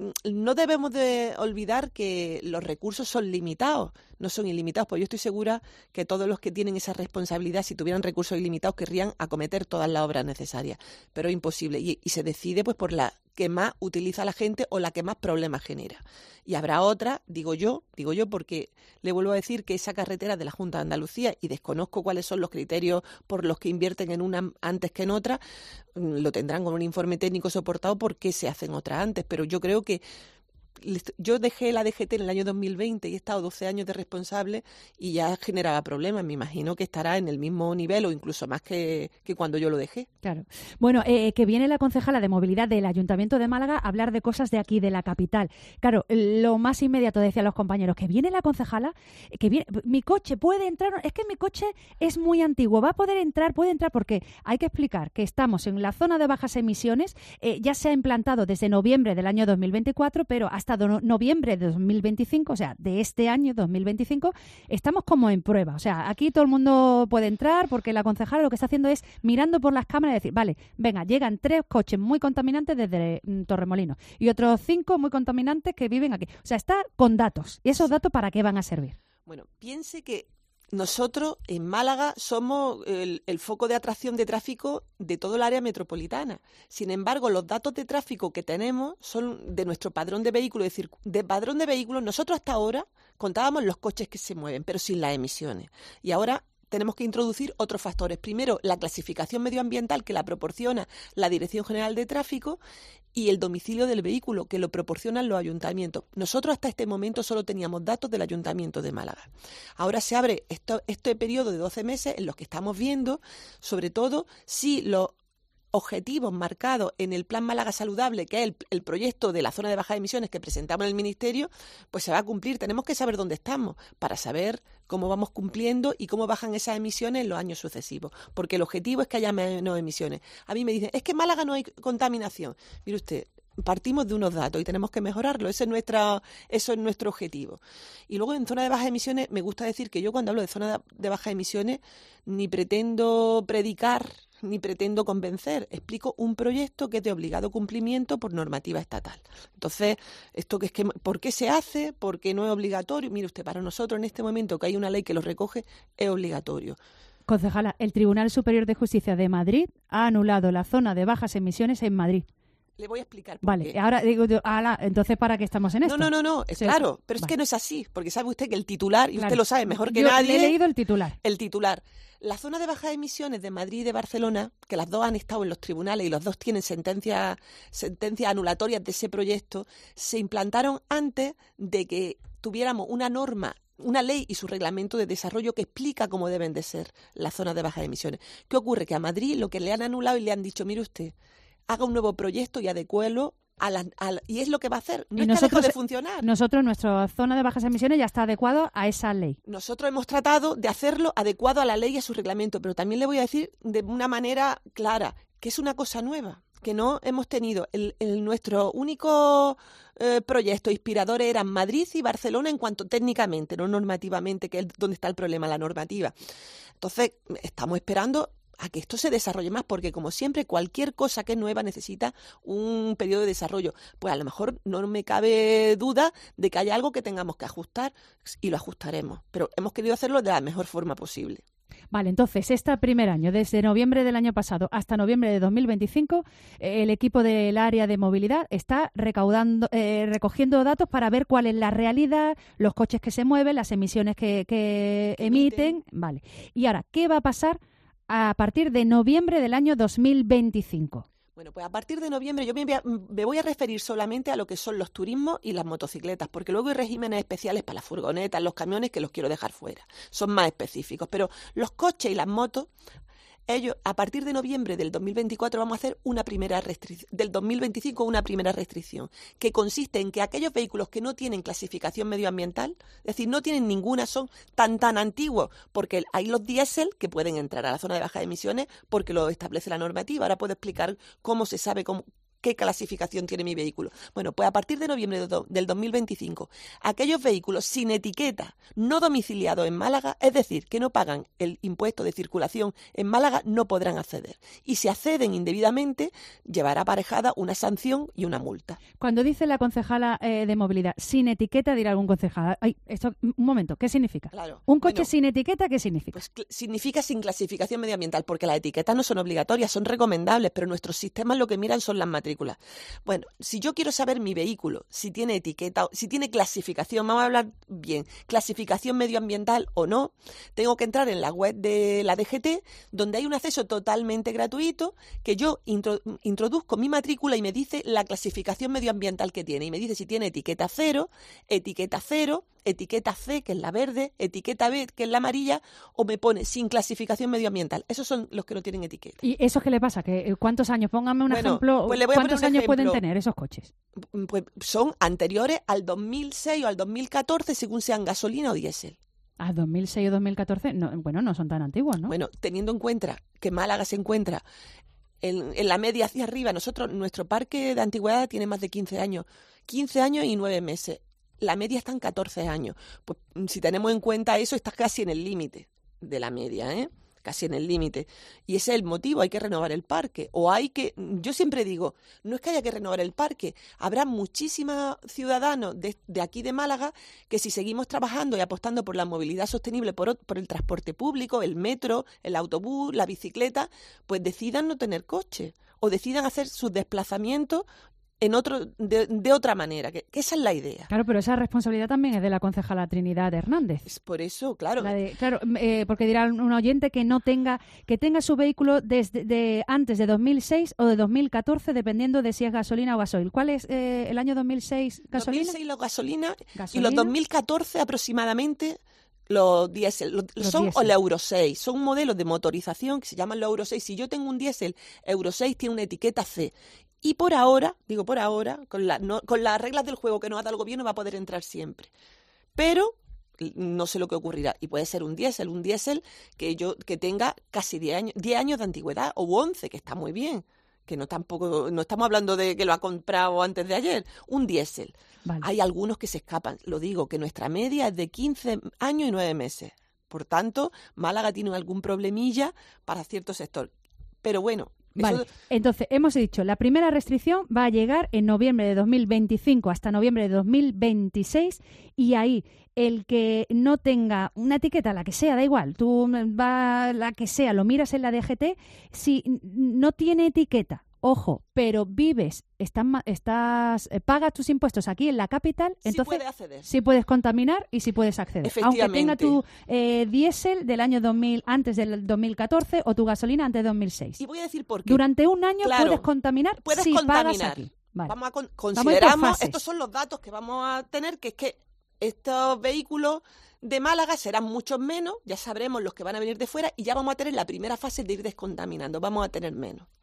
no debemos de olvidar que los recursos son limitados, no son ilimitados, pues yo estoy segura que todos los que tienen esa responsabilidad, si tuvieran recursos ilimitados, querrían acometer todas las obras necesarias, pero es imposible y, y se decide pues por la que más utiliza la gente o la que más problemas genera. Y habrá otra, digo yo, digo yo porque le vuelvo a decir que esa carretera de la Junta de Andalucía, y desconozco cuáles son los criterios por los que invierten en una antes que en otra, lo tendrán con un informe técnico soportado por qué se hacen otras antes, pero yo creo que yo dejé la D G T en el año dos mil veinte y he estado doce años de responsable y ya generaba problemas. Me imagino que estará en el mismo nivel o incluso más que, que cuando yo lo dejé. Claro. Bueno, eh, que viene la concejala de movilidad del Ayuntamiento de Málaga a hablar de cosas de aquí, de la capital. Claro, lo más inmediato, decían los compañeros, que viene la concejala, que viene, mi coche puede entrar, es que mi coche es muy antiguo, va a poder entrar, puede entrar, porque hay que explicar que estamos en la zona de bajas emisiones, eh, ya se ha implantado desde noviembre del año dos mil veinticuatro, pero hasta Hasta do- noviembre de dos mil veinticinco, o sea, de este año dos mil veinticinco, estamos como en prueba. O sea, aquí todo el mundo puede entrar porque la concejala lo que está haciendo es mirando por las cámaras y decir, vale, venga, llegan tres coches muy contaminantes desde mm, Torremolinos y otros cinco muy contaminantes que viven aquí. O sea, está con datos. ¿Y esos datos para qué van a servir? Bueno, piense que nosotros en Málaga somos el, el foco de atracción de tráfico de todo el área metropolitana. Sin embargo, los datos de tráfico que tenemos son de nuestro padrón de vehículos. Es decir, de padrón de vehículos, nosotros hasta ahora contábamos los coches que se mueven, pero sin las emisiones. Y ahora tenemos que introducir otros factores. Primero, la clasificación medioambiental que la proporciona la Dirección General de Tráfico y el domicilio del vehículo que lo proporcionan los ayuntamientos. Nosotros hasta este momento solo teníamos datos del Ayuntamiento de Málaga. Ahora se abre esto, este periodo de doce meses en los que estamos viendo, sobre todo, si los objetivos marcados en el Plan Málaga Saludable, que es el, el proyecto de la zona de bajas emisiones que presentamos en el Ministerio, pues se va a cumplir. Tenemos que saber dónde estamos para saber cómo vamos cumpliendo y cómo bajan esas emisiones en los años sucesivos, porque el objetivo es que haya menos emisiones. A mí me dicen, es que en Málaga no hay contaminación. Mire usted, partimos de unos datos y tenemos que mejorarlo. Ese es nuestra, eso es nuestro objetivo. Y luego en zona de bajas emisiones, me gusta decir que yo cuando hablo de zona de bajas emisiones ni pretendo predicar ni pretendo convencer, explico un proyecto que es de obligado cumplimiento por normativa estatal. Entonces, esto que es que ¿por qué se hace? ¿Por qué no es obligatorio? Mire usted, para nosotros en este momento que hay una ley que lo recoge, es obligatorio. Concejala, el Tribunal Superior de Justicia de Madrid ha anulado la zona de bajas emisiones en Madrid. Le voy a explicar por Vale, qué. ahora digo yo, ala, entonces ¿para qué estamos en esto? No, no, no, no, es Sí, claro, pero es vale. que no es así, porque sabe usted que el titular, y Claro. usted lo sabe mejor que Yo nadie... le he leído el titular. El titular. La zona de bajas emisiones de Madrid y de Barcelona, que las dos han estado en los tribunales y los dos tienen sentencias sentencias anulatorias de ese proyecto, se implantaron antes de que tuviéramos una norma, una ley y su reglamento de desarrollo que explica cómo deben de ser las zonas de bajas emisiones. ¿Qué ocurre? Que a Madrid lo que le han anulado y le han dicho, mire usted, haga un nuevo proyecto y adecúelo A la, a la, y es lo que va a hacer. No y es nosotros, que deje de funcionar. Nosotros, nuestra zona de bajas emisiones ya está adecuado a esa ley. Nosotros hemos tratado de hacerlo adecuado a la ley y a su reglamento, pero también le voy a decir de una manera clara que es una cosa nueva, que no hemos tenido. El, el, nuestro único eh, proyecto inspirador eran Madrid y Barcelona en cuanto técnicamente, no normativamente, que es donde está el problema, la normativa. Entonces, estamos esperando a que esto se desarrolle más, porque como siempre, cualquier cosa que es nueva necesita un periodo de desarrollo. Pues a lo mejor no me cabe duda de que haya algo que tengamos que ajustar y lo ajustaremos, pero hemos querido hacerlo de la mejor forma posible. Vale, entonces, este primer año, desde noviembre del año pasado hasta noviembre de dos mil veinticinco, eh, el equipo del área de movilidad está recaudando, eh, recogiendo datos para ver cuál es la realidad, los coches que se mueven, las emisiones que, que, que emiten. emiten. Vale. Y ahora, ¿qué va a pasar a partir de noviembre del año dos mil veinticinco? Bueno, pues a partir de noviembre yo me voy, a, me voy a referir solamente a lo que son los turismos y las motocicletas, porque luego hay regímenes especiales para las furgonetas, los camiones, que los quiero dejar fuera. Son más específicos, pero los coches y las motos, ellos, a partir de noviembre del dos mil veinticuatro vamos a hacer una primera restricción, del dos mil veinticinco una primera restricción, que consiste en que aquellos vehículos que no tienen clasificación medioambiental, es decir, no tienen ninguna, son tan tan antiguos, porque hay los diésel que pueden entrar a la zona de bajas emisiones porque lo establece la normativa. Ahora puedo explicar cómo se sabe cómo, qué clasificación tiene mi vehículo. Bueno, pues a partir de noviembre del dos mil veinticinco, aquellos vehículos sin etiqueta, no domiciliados en Málaga, es decir, que no pagan el impuesto de circulación en Málaga, no podrán acceder. Y si acceden indebidamente, llevará aparejada una sanción y una multa. Cuando dice la concejala eh, de movilidad, sin etiqueta, dirá algún concejal, ay, esto, un momento, ¿qué significa? Claro. ¿Un coche Bueno, sin etiqueta, qué significa? Pues cl- significa sin clasificación medioambiental, porque las etiquetas no son obligatorias, son recomendables, pero nuestros sistemas lo que miran son las matrículas. Bueno, si yo quiero saber mi vehículo, si tiene etiqueta, si tiene clasificación, vamos a hablar bien, clasificación medioambiental o no, tengo que entrar en la web de la D G T, donde hay un acceso totalmente gratuito, que yo intro, introduzco mi matrícula y me dice la clasificación medioambiental que tiene, y me dice si tiene etiqueta cero, etiqueta cero, etiqueta C, que es la verde, etiqueta B, que es la amarilla, o me pone sin clasificación medioambiental. Esos son los que no tienen etiqueta. ¿Y eso qué le pasa? ¿Que, ¿Cuántos años? Póngame un Bueno, ejemplo. pues le voy a ¿Cuántos poner un años pueden ejemplo. tener esos coches? Pues son anteriores al dos mil seis o al dos mil catorce, según sean gasolina o diésel. ¿A dos mil seis o dos mil catorce? No, bueno, no son tan antiguos, ¿no? Bueno, teniendo en cuenta que Málaga se encuentra en, en la media hacia arriba, nosotros, nuestro parque de antigüedad tiene más de quince años. quince años y nueve meses. La media está en catorce años. Pues si tenemos en cuenta eso, está casi en el límite de la media, ¿eh? Casi en el límite. Y ese es el motivo, hay que renovar el parque. O hay que, yo siempre digo, no es que haya que renovar el parque, habrá muchísimos ciudadanos de, de aquí de Málaga que si seguimos trabajando y apostando por la movilidad sostenible, por, por el transporte público, el metro, el autobús, la bicicleta, pues decidan no tener coche o decidan hacer sus desplazamientos en otro de, de otra manera, que, que esa es la idea. Claro, pero esa responsabilidad también es de la concejala Trinidad Hernández. Es por eso, claro. La de, claro, eh, porque dirá un oyente que no tenga que tenga su vehículo desde de antes de dos mil seis o de dos mil catorce, dependiendo de si es gasolina o gasoil. ¿Cuál es eh, el año dos mil seis gasolina? dos mil seis la gasolina, ¿Gasolina? Y los dos mil catorce aproximadamente los diésel. Los, Los son diésel. o el Euro seis, son modelos de motorización que se llaman los Euro seis. Si yo tengo un diésel Euro seis, tiene una etiqueta C. Y por ahora, digo por ahora, con, la, no, con las reglas del juego que nos ha dado el gobierno va a poder entrar siempre. Pero no sé lo que ocurrirá. Y puede ser un diésel, un diésel que yo que tenga casi diez años, diez años de antigüedad, o once, que está muy bien. Que no tampoco no estamos hablando de que lo ha comprado antes de ayer. Un diésel. Vale. Hay algunos que se escapan. Lo digo, que nuestra media es de quince años y nueve meses. Por tanto, Málaga tiene algún problemilla para cierto sector. Pero bueno, Vale, eso... entonces hemos dicho, la primera restricción va a llegar en noviembre de dos mil veinticinco hasta noviembre de dos mil veintiséis y ahí el que no tenga una etiqueta, la que sea, da igual, tú va la que sea, lo miras en la D G T, si no tiene etiqueta, ojo, pero vives, estás, estás eh, pagas tus impuestos aquí en la capital, Sí entonces puede acceder. sí puedes contaminar y sí puedes acceder. Aunque tenga tu eh, diésel del año dos mil, antes del dos mil catorce o tu gasolina antes de dos mil seis. Y voy a decir por qué. Durante un año Claro, puedes contaminar puedes si contaminar. pagas aquí. Vale. Vamos a con- por consideramos, fases. estos son los datos que vamos a tener, que es que estos vehículos de Málaga serán muchos menos, ya sabremos los que van a venir de fuera y ya vamos a tener la primera fase de ir descontaminando, vamos a tener menos.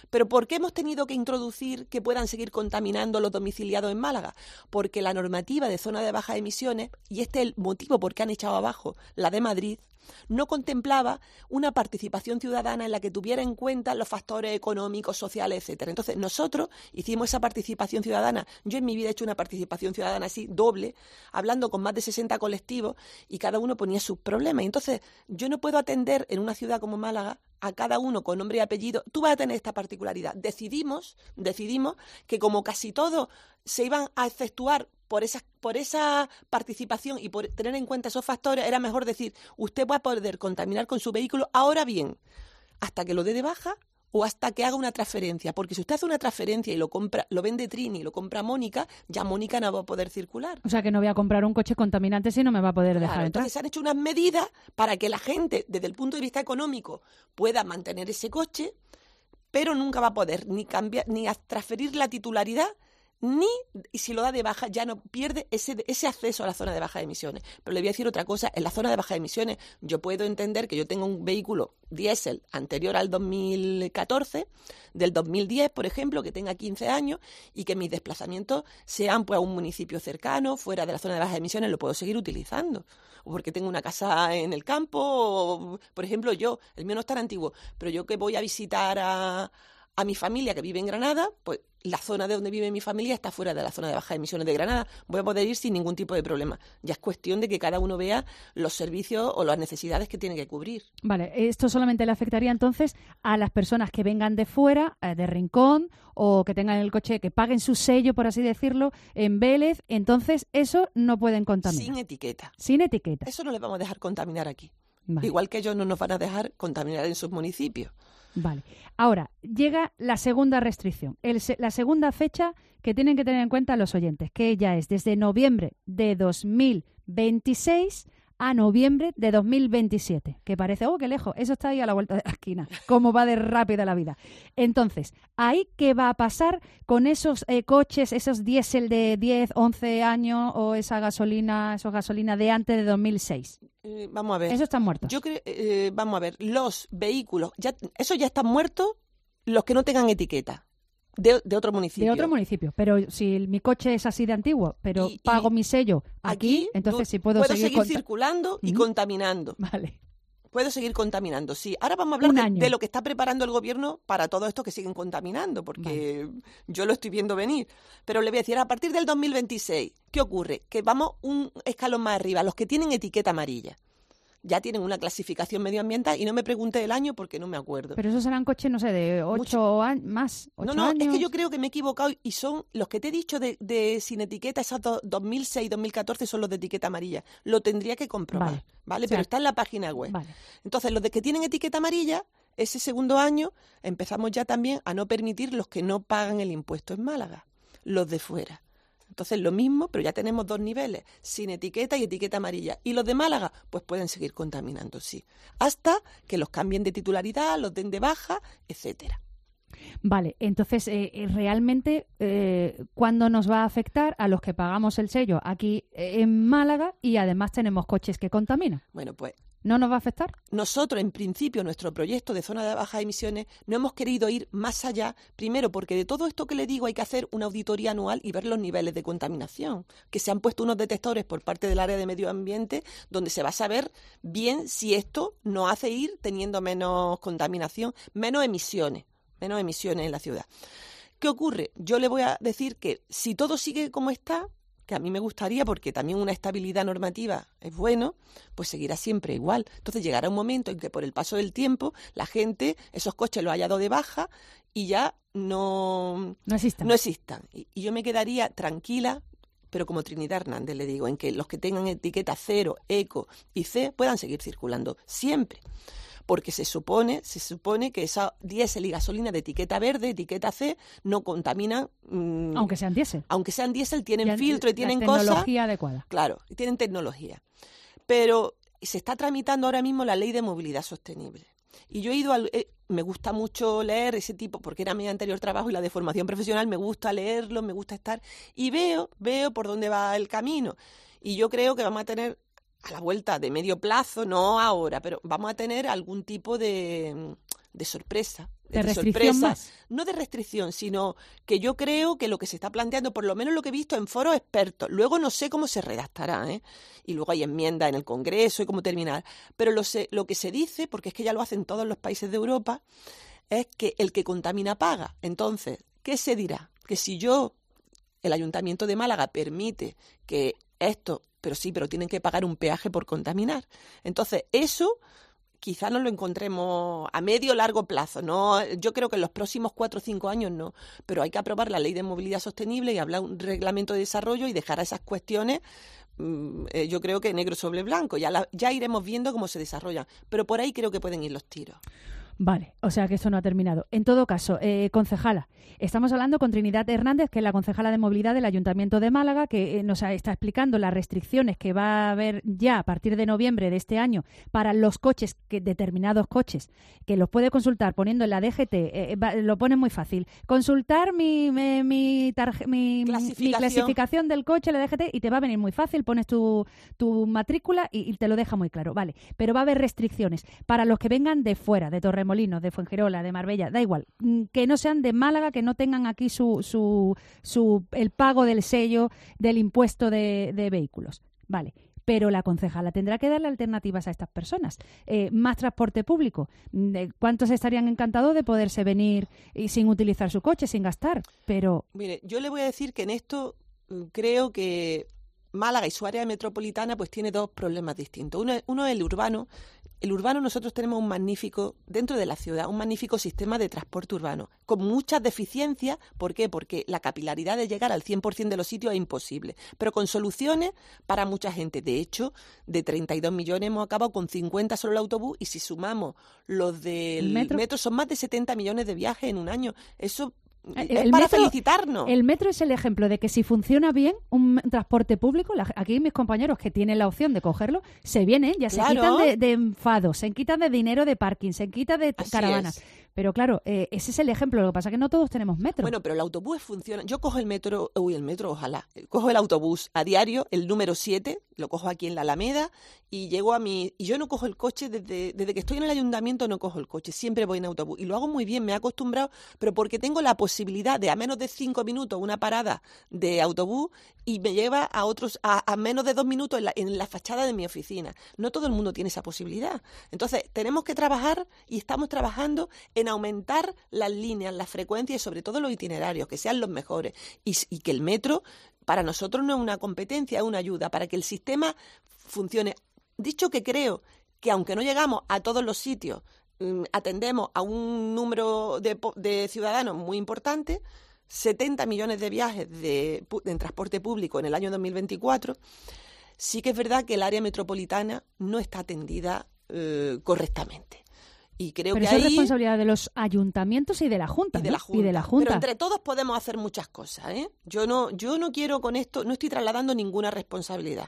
Pero ¿por qué hemos tenido que introducir que puedan seguir contaminando los domiciliados en Málaga? Porque la normativa de zona de bajas emisiones, y este es el motivo por qué han echado abajo la de Madrid, no contemplaba una participación ciudadana en la que tuviera en cuenta los factores económicos, sociales, etcétera. Entonces, nosotros hicimos esa participación ciudadana. Yo en mi vida he hecho una participación ciudadana así, doble, hablando con más de sesenta colectivos y cada uno ponía sus problemas. Y entonces, yo no puedo atender en una ciudad como Málaga a cada uno con nombre y apellido. Tú vas a tener esta particularidad. Decidimos, decidimos que como casi todos se iban a efectuar por esa, por esa participación y por tener en cuenta esos factores, era mejor decir, usted va a poder contaminar con su vehículo, ahora bien, hasta que lo dé de baja o hasta que haga una transferencia, porque si usted hace una transferencia y lo compra, lo vende Trini y lo compra Mónica, ya Mónica no va a poder circular. O sea que no voy a comprar un coche contaminante si no me va a poder dejar Claro, entrar. entonces se han hecho unas medidas para que la gente, desde el punto de vista económico, pueda mantener ese coche, pero nunca va a poder ni cambiar, ni a transferir la titularidad, ni, y si lo da de baja, ya no pierde ese, ese acceso a la zona de bajas emisiones. Pero le voy a decir otra cosa, en la zona de bajas emisiones yo puedo entender que yo tengo un vehículo diésel anterior al dos mil catorce, del dos mil diez, por ejemplo, que tenga quince años y que mis desplazamientos sean pues a un municipio cercano, fuera de la zona de bajas emisiones, lo puedo seguir utilizando. O porque tengo una casa en el campo, o, por ejemplo, yo, el mío no es tan antiguo, pero yo que voy a visitar a... a mi familia que vive en Granada, pues la zona de donde vive mi familia está fuera de la zona de bajas emisiones de Granada. Voy a poder ir sin ningún tipo de problema. Ya es cuestión de que cada uno vea los servicios o las necesidades que tiene que cubrir. Vale, esto solamente le afectaría entonces a las personas que vengan de fuera, eh, de Rincón, o que tengan el coche, que paguen su sello, por así decirlo, en Vélez. Entonces, eso no pueden contaminar. Sin etiqueta. Sin etiqueta. Eso no les vamos a dejar contaminar aquí. Vale. Igual que ellos no nos van a dejar contaminar en sus municipios. Vale. Ahora, llega la segunda restricción, el, la segunda fecha que tienen que tener en cuenta los oyentes, que ya es desde noviembre de dos mil veintiséis a noviembre de dos mil veintisiete, que parece, oh, qué lejos, eso está ahí a la vuelta de la esquina, cómo va de rápida la vida. Entonces, ¿ahí qué va a pasar con esos eh, coches, esos diésel de diez, once años o esa gasolina, esos gasolina de antes de dos mil seis? Eh, vamos a ver. Eso están muertos. Yo creo, eh, vamos a ver, los vehículos, ya, esos ya están muertos, los que no tengan etiqueta. De, de otro municipio. De otro municipio, pero si mi coche es así de antiguo, pero y, pago y mi sello aquí, aquí entonces sí puedo, puedo seguir, seguir circulando y ¿Mm? contaminando. Vale. Puedo seguir contaminando, sí. Ahora vamos a hablar de, de lo que está preparando el gobierno para todo esto que siguen contaminando, porque vale. yo lo estoy viendo venir. Pero le voy a decir, a partir del dos mil veintiséis, ¿qué ocurre? Que vamos un escalón más arriba, los que tienen etiqueta amarilla. Ya tienen una clasificación medioambiental y no me pregunte el año porque no me acuerdo. Pero esos serán coches, no sé, de ocho años más. Ocho no, no, años. Es que yo creo que me he equivocado y son los que te he dicho de, de sin etiqueta, esos do, dos mil seis, dos mil catorce son los de etiqueta amarilla. Lo tendría que comprobar, ¿vale? ¿vale? Pero o sea, está en la página web. Vale. Entonces, los de que tienen etiqueta amarilla, ese segundo año empezamos ya también a no permitir los que no pagan el impuesto en Málaga, los de fuera. Entonces, lo mismo, pero ya tenemos dos niveles, sin etiqueta y etiqueta amarilla. Y los de Málaga, pues pueden seguir contaminando, sí. Hasta que los cambien de titularidad, los den de baja, etcétera. Vale, entonces, eh, realmente, eh, ¿cuándo nos va a afectar a los que pagamos el sello aquí en Málaga y además tenemos coches que contaminan? Bueno, pues... ¿No nos va a afectar? Nosotros, en principio, nuestro proyecto de zona de bajas emisiones, no hemos querido ir más allá, primero porque de todo esto que le digo hay que hacer una auditoría anual y ver los niveles de contaminación, que se han puesto unos detectores por parte del área de medio ambiente donde se va a saber bien si esto nos hace ir teniendo menos contaminación, menos emisiones, menos emisiones en la ciudad. ¿Qué ocurre? Yo le voy a decir que si todo sigue como está, que a mí me gustaría, porque también una estabilidad normativa es bueno, pues seguirá siempre igual. Entonces llegará un momento en que por el paso del tiempo la gente, esos coches los haya dado de baja y ya no, no existan. No existan. Y, y yo me quedaría tranquila, pero como Trinidad Hernández le digo, en que los que tengan etiqueta cero, eco y C puedan seguir circulando siempre. Porque se supone, se supone que esa diésel y gasolina de etiqueta verde, etiqueta C, no contaminan. Mmm, aunque sean diésel. Aunque sean diésel, tienen ya, filtro y tienen tecnología cosas. Tecnología adecuada. Claro, tienen tecnología. Pero se está tramitando ahora mismo la ley de movilidad sostenible. Y yo he ido al. Eh, me gusta mucho leer ese tipo, porque era mi anterior trabajo y la de formación profesional, me gusta leerlo, me gusta estar. Y veo, veo por dónde va el camino. Y yo creo que vamos a tener. A la vuelta de medio plazo, no ahora, pero vamos a tener algún tipo de, de sorpresa de, de restricción sorpresa. Más. No de restricción, sino que yo creo que lo que se está planteando, por lo menos lo que he visto en foros expertos, luego no sé cómo se redactará, ¿eh? Y luego hay enmiendas en el Congreso y cómo terminar, pero lo, se, lo que se dice, porque es que ya lo hacen todos los países de Europa, es que el que contamina paga. Entonces, ¿qué se dirá? Que si yo, el Ayuntamiento de Málaga permite que esto, pero sí, pero tienen que pagar un peaje por contaminar. Entonces, eso quizás no lo encontremos a medio o largo plazo. No, yo creo que en los próximos cuatro o cinco años no, pero hay que aprobar la Ley de Movilidad Sostenible y hablar un reglamento de desarrollo y dejar a esas cuestiones, mmm, eh, yo creo que negro sobre blanco. Ya, la, ya iremos viendo cómo se desarrollan, pero por ahí creo que pueden ir los tiros. Vale, o sea que esto no ha terminado. En todo caso, eh, concejala, estamos hablando con Trinidad Hernández, que es la concejala de movilidad del Ayuntamiento de Málaga, que eh, nos está explicando las restricciones que va a haber ya a partir de noviembre de este año para los coches, que determinados coches, que los puede consultar poniendo en la D G T, eh, va, lo pone muy fácil, consultar mi, mi, mi, tarje, mi, clasificación. mi clasificación del coche, la D G T, y te va a venir muy fácil, pones tu, tu matrícula y, y te lo deja muy claro, vale, pero va a haber restricciones para los que vengan de fuera, de Torremolinos, de Fuengirola, de Marbella, da igual, que no sean de Málaga, que no tengan aquí su, su, su el pago del sello del impuesto de, de vehículos. Vale, pero la concejala tendrá que darle alternativas a estas personas. Eh, más transporte público. ¿Cuántos estarían encantados de poderse venir y sin utilizar su coche, sin gastar? Pero mire, yo le voy a decir que en esto creo que Málaga y su área metropolitana pues tiene dos problemas distintos. Uno, uno es el urbano. El urbano, nosotros tenemos un magnífico, dentro de la ciudad, un magnífico sistema de transporte urbano, con muchas deficiencias. ¿Por qué? Porque la capilaridad de llegar al cien por ciento de los sitios es imposible, pero con soluciones para mucha gente. De hecho, de treinta y dos millones hemos acabado con cincuenta solo el autobús, y si sumamos los del metro? metro, son más de setenta millones de viajes en un año. Eso El, es el para metro, felicitarnos. El metro es el ejemplo de que si funciona bien un transporte público, la, aquí mis compañeros que tienen la opción de cogerlo, se vienen, ya Claro. se quitan de, de enfados, se quitan de dinero de parking, se quitan de Así caravanas. es. Pero claro, eh, ese es el ejemplo, lo que pasa es que no todos tenemos metro. Bueno, pero el autobús funciona. Yo cojo el metro, uy, el metro, ojalá. Cojo el autobús a diario, el número siete, lo cojo aquí en la Alameda y llego a mi... Y yo no cojo el coche desde, desde que estoy en el ayuntamiento, no cojo el coche, siempre voy en autobús. Y lo hago muy bien, me he acostumbrado, pero porque tengo la posibilidad de a menos de cinco minutos una parada de autobús y me lleva a otros, a, a menos de dos minutos en la, en la fachada de mi oficina. No todo el mundo tiene esa posibilidad. Entonces, tenemos que trabajar y estamos trabajando en aumentar las líneas, las frecuencias y sobre todo los itinerarios, que sean los mejores. Y, y que el metro, para nosotros no es una competencia, es una ayuda para que el sistema funcione. Dicho que creo que aunque no llegamos a todos los sitios, atendemos a un número de, de ciudadanos muy importante, setenta millones de viajes de, de, en transporte público en el año dos mil veinticuatro, sí que es verdad que el área metropolitana no está atendida eh, correctamente. Y creo Pero que eso ahí... es responsabilidad de los ayuntamientos y de la Junta. Y de, ¿no? la junta. y de la Junta. Pero entre todos podemos hacer muchas cosas, ¿eh? Yo no, yo no quiero con esto, no estoy trasladando ninguna responsabilidad.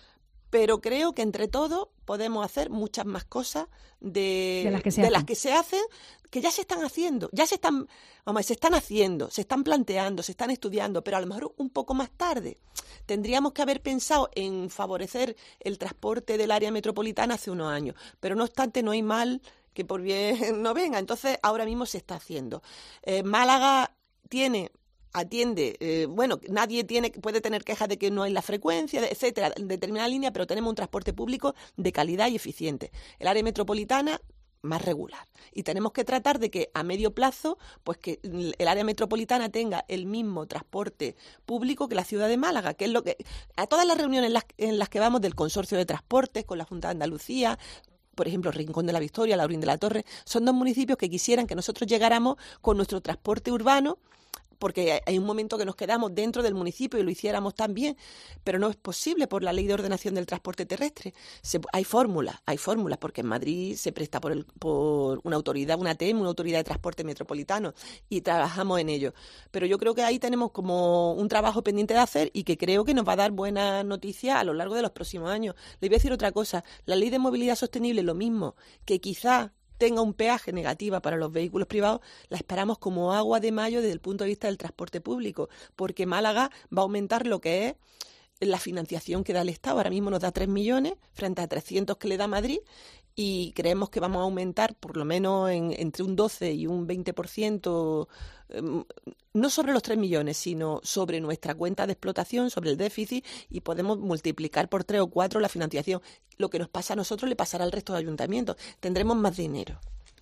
Pero creo que entre todos podemos hacer muchas más cosas de, de, las, que se de hacen. las que se hacen, que ya se están haciendo, ya se están, vamos, se están haciendo, se están planteando, se están estudiando, pero a lo mejor un poco más tarde. Tendríamos que haber pensado en favorecer el transporte del área metropolitana hace unos años, pero no obstante no hay mal que por bien no venga. Entonces ahora mismo se está haciendo. Eh, Málaga tiene... atiende, eh, bueno, nadie tiene puede tener quejas de que no hay la frecuencia, etcétera, en determinada línea, pero tenemos un transporte público de calidad y eficiente. El área metropolitana, más regular. Y tenemos que tratar de que a medio plazo, pues que el área metropolitana tenga el mismo transporte público que la ciudad de Málaga, que es lo que... A todas las reuniones en las, en las que vamos del Consorcio de Transportes, con la Junta de Andalucía, por ejemplo, Rincón de la Victoria, Laurín de la Torre, son dos municipios que quisieran que nosotros llegáramos con nuestro transporte urbano, porque hay un momento que nos quedamos dentro del municipio y lo hiciéramos también, pero no es posible por la Ley de Ordenación del Transporte Terrestre. Se, hay fórmulas, hay fórmulas, porque en Madrid se presta por, el, por una autoridad, una A T E M, una autoridad de transporte metropolitano, y trabajamos en ello. Pero yo creo que ahí tenemos como un trabajo pendiente de hacer y que creo que nos va a dar buenas noticias a lo largo de los próximos años. Les voy a decir otra cosa, la Ley de Movilidad Sostenible, lo mismo, que quizá tenga un peaje negativa para los vehículos privados, la esperamos como agua de mayo desde el punto de vista del transporte público, porque Málaga va a aumentar lo que es la financiación que da el Estado. Ahora mismo nos da tres millones frente a trescientos que le da Madrid, y creemos que vamos a aumentar por lo menos en, entre un doce y un veinte por ciento, eh, no sobre los tres millones, sino sobre nuestra cuenta de explotación, sobre el déficit, y podemos multiplicar por tres o cuatro la financiación. Lo que nos pasa a nosotros le pasará al resto de ayuntamientos. Tendremos más dinero.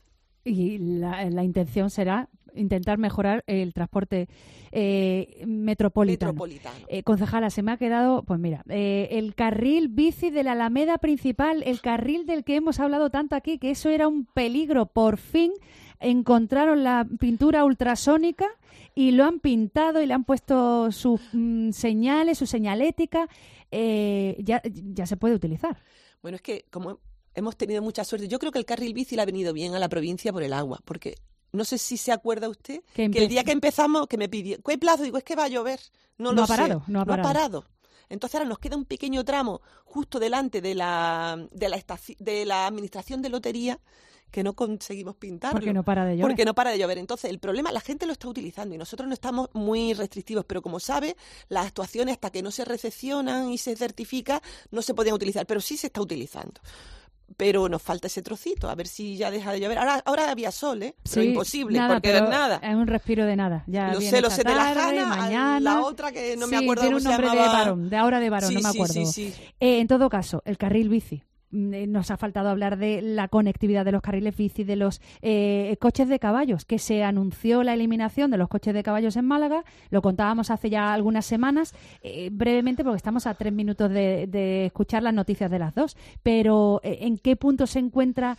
Y la, la intención será intentar mejorar el transporte eh, metropolitano. metropolitano. Eh, concejala, se me ha quedado, pues mira, eh, el carril bici de la Alameda principal, el carril del que hemos hablado tanto aquí, que eso era un peligro. Por fin encontraron la pintura ultrasónica y lo han pintado y le han puesto sus mm, señales, su señalética. Eh, ya, ya se puede utilizar. Bueno, es que como hemos tenido mucha suerte, yo creo que el carril bici le ha venido bien a la provincia por el agua, porque no sé si se acuerda usted que, que el día que empezamos, que me pidió, ¿qué plazo? Digo, es que va a llover. No, no lo ha parado, sé. no ha parado. No ha parado. Entonces ahora nos queda un pequeño tramo justo delante de la de la, estaci- de la administración de lotería que no conseguimos pintarlo. Porque no para de llover. Porque no para de llover. Entonces, el problema, la gente lo está utilizando y nosotros no estamos muy restrictivos, pero como sabe, las actuaciones hasta que no se recepcionan y se certifica, no se podían utilizar, pero sí se está utilizando. Pero nos falta ese trocito, a ver si ya deja de llover. Ahora, ahora había sol, ¿eh? Pero sí, imposible, nada, porque pero ver nada. Es un respiro de nada. Ya lo viene sé, lo esta sé, de la tarde, Jana mañana. a la otra que no sí, me acuerdo tiene cómo un se nombre llamaba. de varón, de ahora de varón, sí, no me sí, acuerdo. Sí, sí. Eh, en todo caso, el carril bici. Nos ha faltado hablar de la conectividad de los carriles bici, de los eh, coches de caballos, que se anunció la eliminación de los coches de caballos en Málaga. Lo contábamos hace ya algunas semanas, eh, brevemente, porque estamos a tres minutos de, de escuchar las noticias de las dos. Pero, eh, ¿en qué punto se encuentra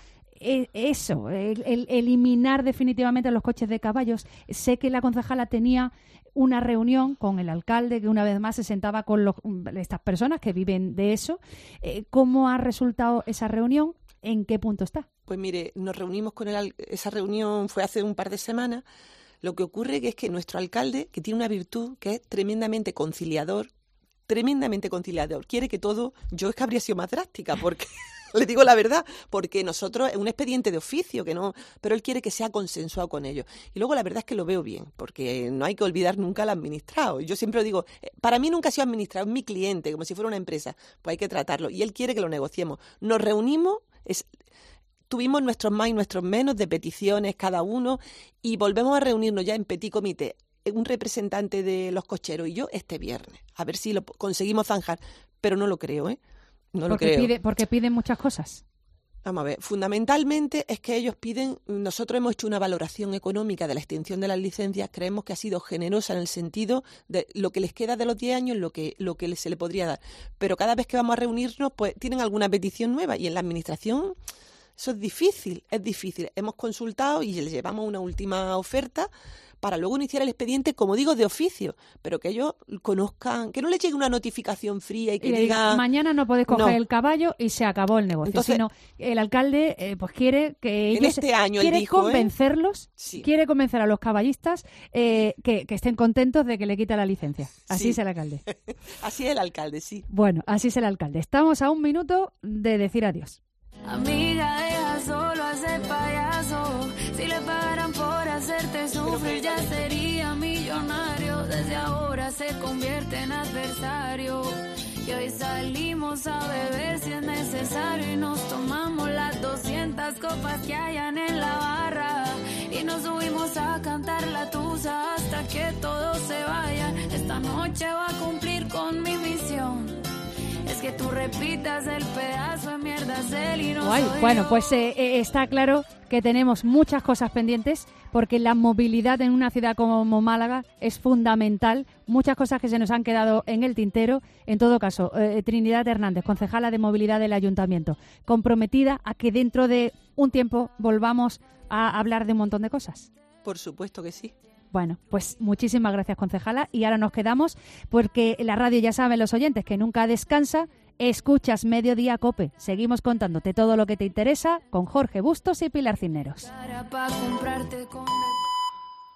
eso, el, el eliminar definitivamente los coches de caballos? Sé que la concejala tenía una reunión con el alcalde, que una vez más se sentaba con los, estas personas que viven de eso. Eh, ¿Cómo ha resultado esa reunión? ¿En qué punto está? Pues mire, nos reunimos con el esa reunión fue hace un par de semanas. Lo que ocurre que es que nuestro alcalde, que tiene una virtud que es tremendamente conciliador, tremendamente conciliador, quiere que todo, yo es que habría sido más drástica, porque le digo la verdad, porque nosotros es un expediente de oficio, que no, pero él quiere que sea consensuado con ellos. Y luego la verdad es que lo veo bien, porque no hay que olvidar nunca al administrado. Yo siempre digo, para mí nunca ha sido administrado, es mi cliente, como si fuera una empresa, pues hay que tratarlo. Y él quiere que lo negociemos. Nos reunimos, es, tuvimos nuestros más y nuestros menos de peticiones cada uno, y volvemos a reunirnos ya en petit comité, un representante de los cocheros y yo este viernes, a ver si lo conseguimos zanjar, pero no lo creo, ¿eh? No lo porque creo. Pide, porque piden muchas cosas. Vamos a ver, fundamentalmente es que ellos piden, nosotros hemos hecho una valoración económica de la extinción de las licencias, creemos que ha sido generosa en el sentido de lo que les queda de los diez años, lo que, lo que se le podría dar. Pero cada vez que vamos a reunirnos, pues tienen alguna petición nueva y en la administración eso es difícil, es difícil. Hemos consultado y les llevamos una última oferta para luego iniciar el expediente, como digo, de oficio, pero que ellos conozcan, que no les llegue una notificación fría y que y diga... Mañana no podéis coger no. el caballo y se acabó el negocio. Entonces, sino el alcalde eh, pues quiere que ellos... En este año quiere él dijo, convencerlos, ¿eh? Sí. quiere convencer a los caballistas eh, que, que estén contentos de que le quita la licencia. Así Sí. es el alcalde. Así es el alcalde, sí. Bueno, así es el alcalde. Estamos a un minuto de decir adiós. Amiga, deja solo a ese payaso. Si le pagaran por hacerte sufrir, ya sería millonario. Desde ahora se convierte en adversario. Y hoy salimos a beber si es necesario. Y nos tomamos las doscientas copas que hayan en la barra. Y nos subimos a cantar la tusa hasta que todos se vayan. Esta noche va a cumplir con mi misión. Es que tú repitas el pedazo de mierda él y no Guay. soy Bueno, yo. pues eh, eh, está claro que tenemos muchas cosas pendientes porque la movilidad en una ciudad como Málaga es fundamental. Muchas cosas que se nos han quedado en el tintero. En todo caso, eh, Trinidad Hernández, concejala de movilidad del Ayuntamiento, comprometida a que dentro de un tiempo volvamos a hablar de un montón de cosas. Por supuesto que sí. Bueno, pues muchísimas gracias, concejala. Y ahora nos quedamos porque la radio, ya saben los oyentes, que nunca descansa. Escuchas Mediodía Cope. Seguimos contándote todo lo que te interesa con Jorge Bustos y Pilar Cisneros. Para pa' comprarte con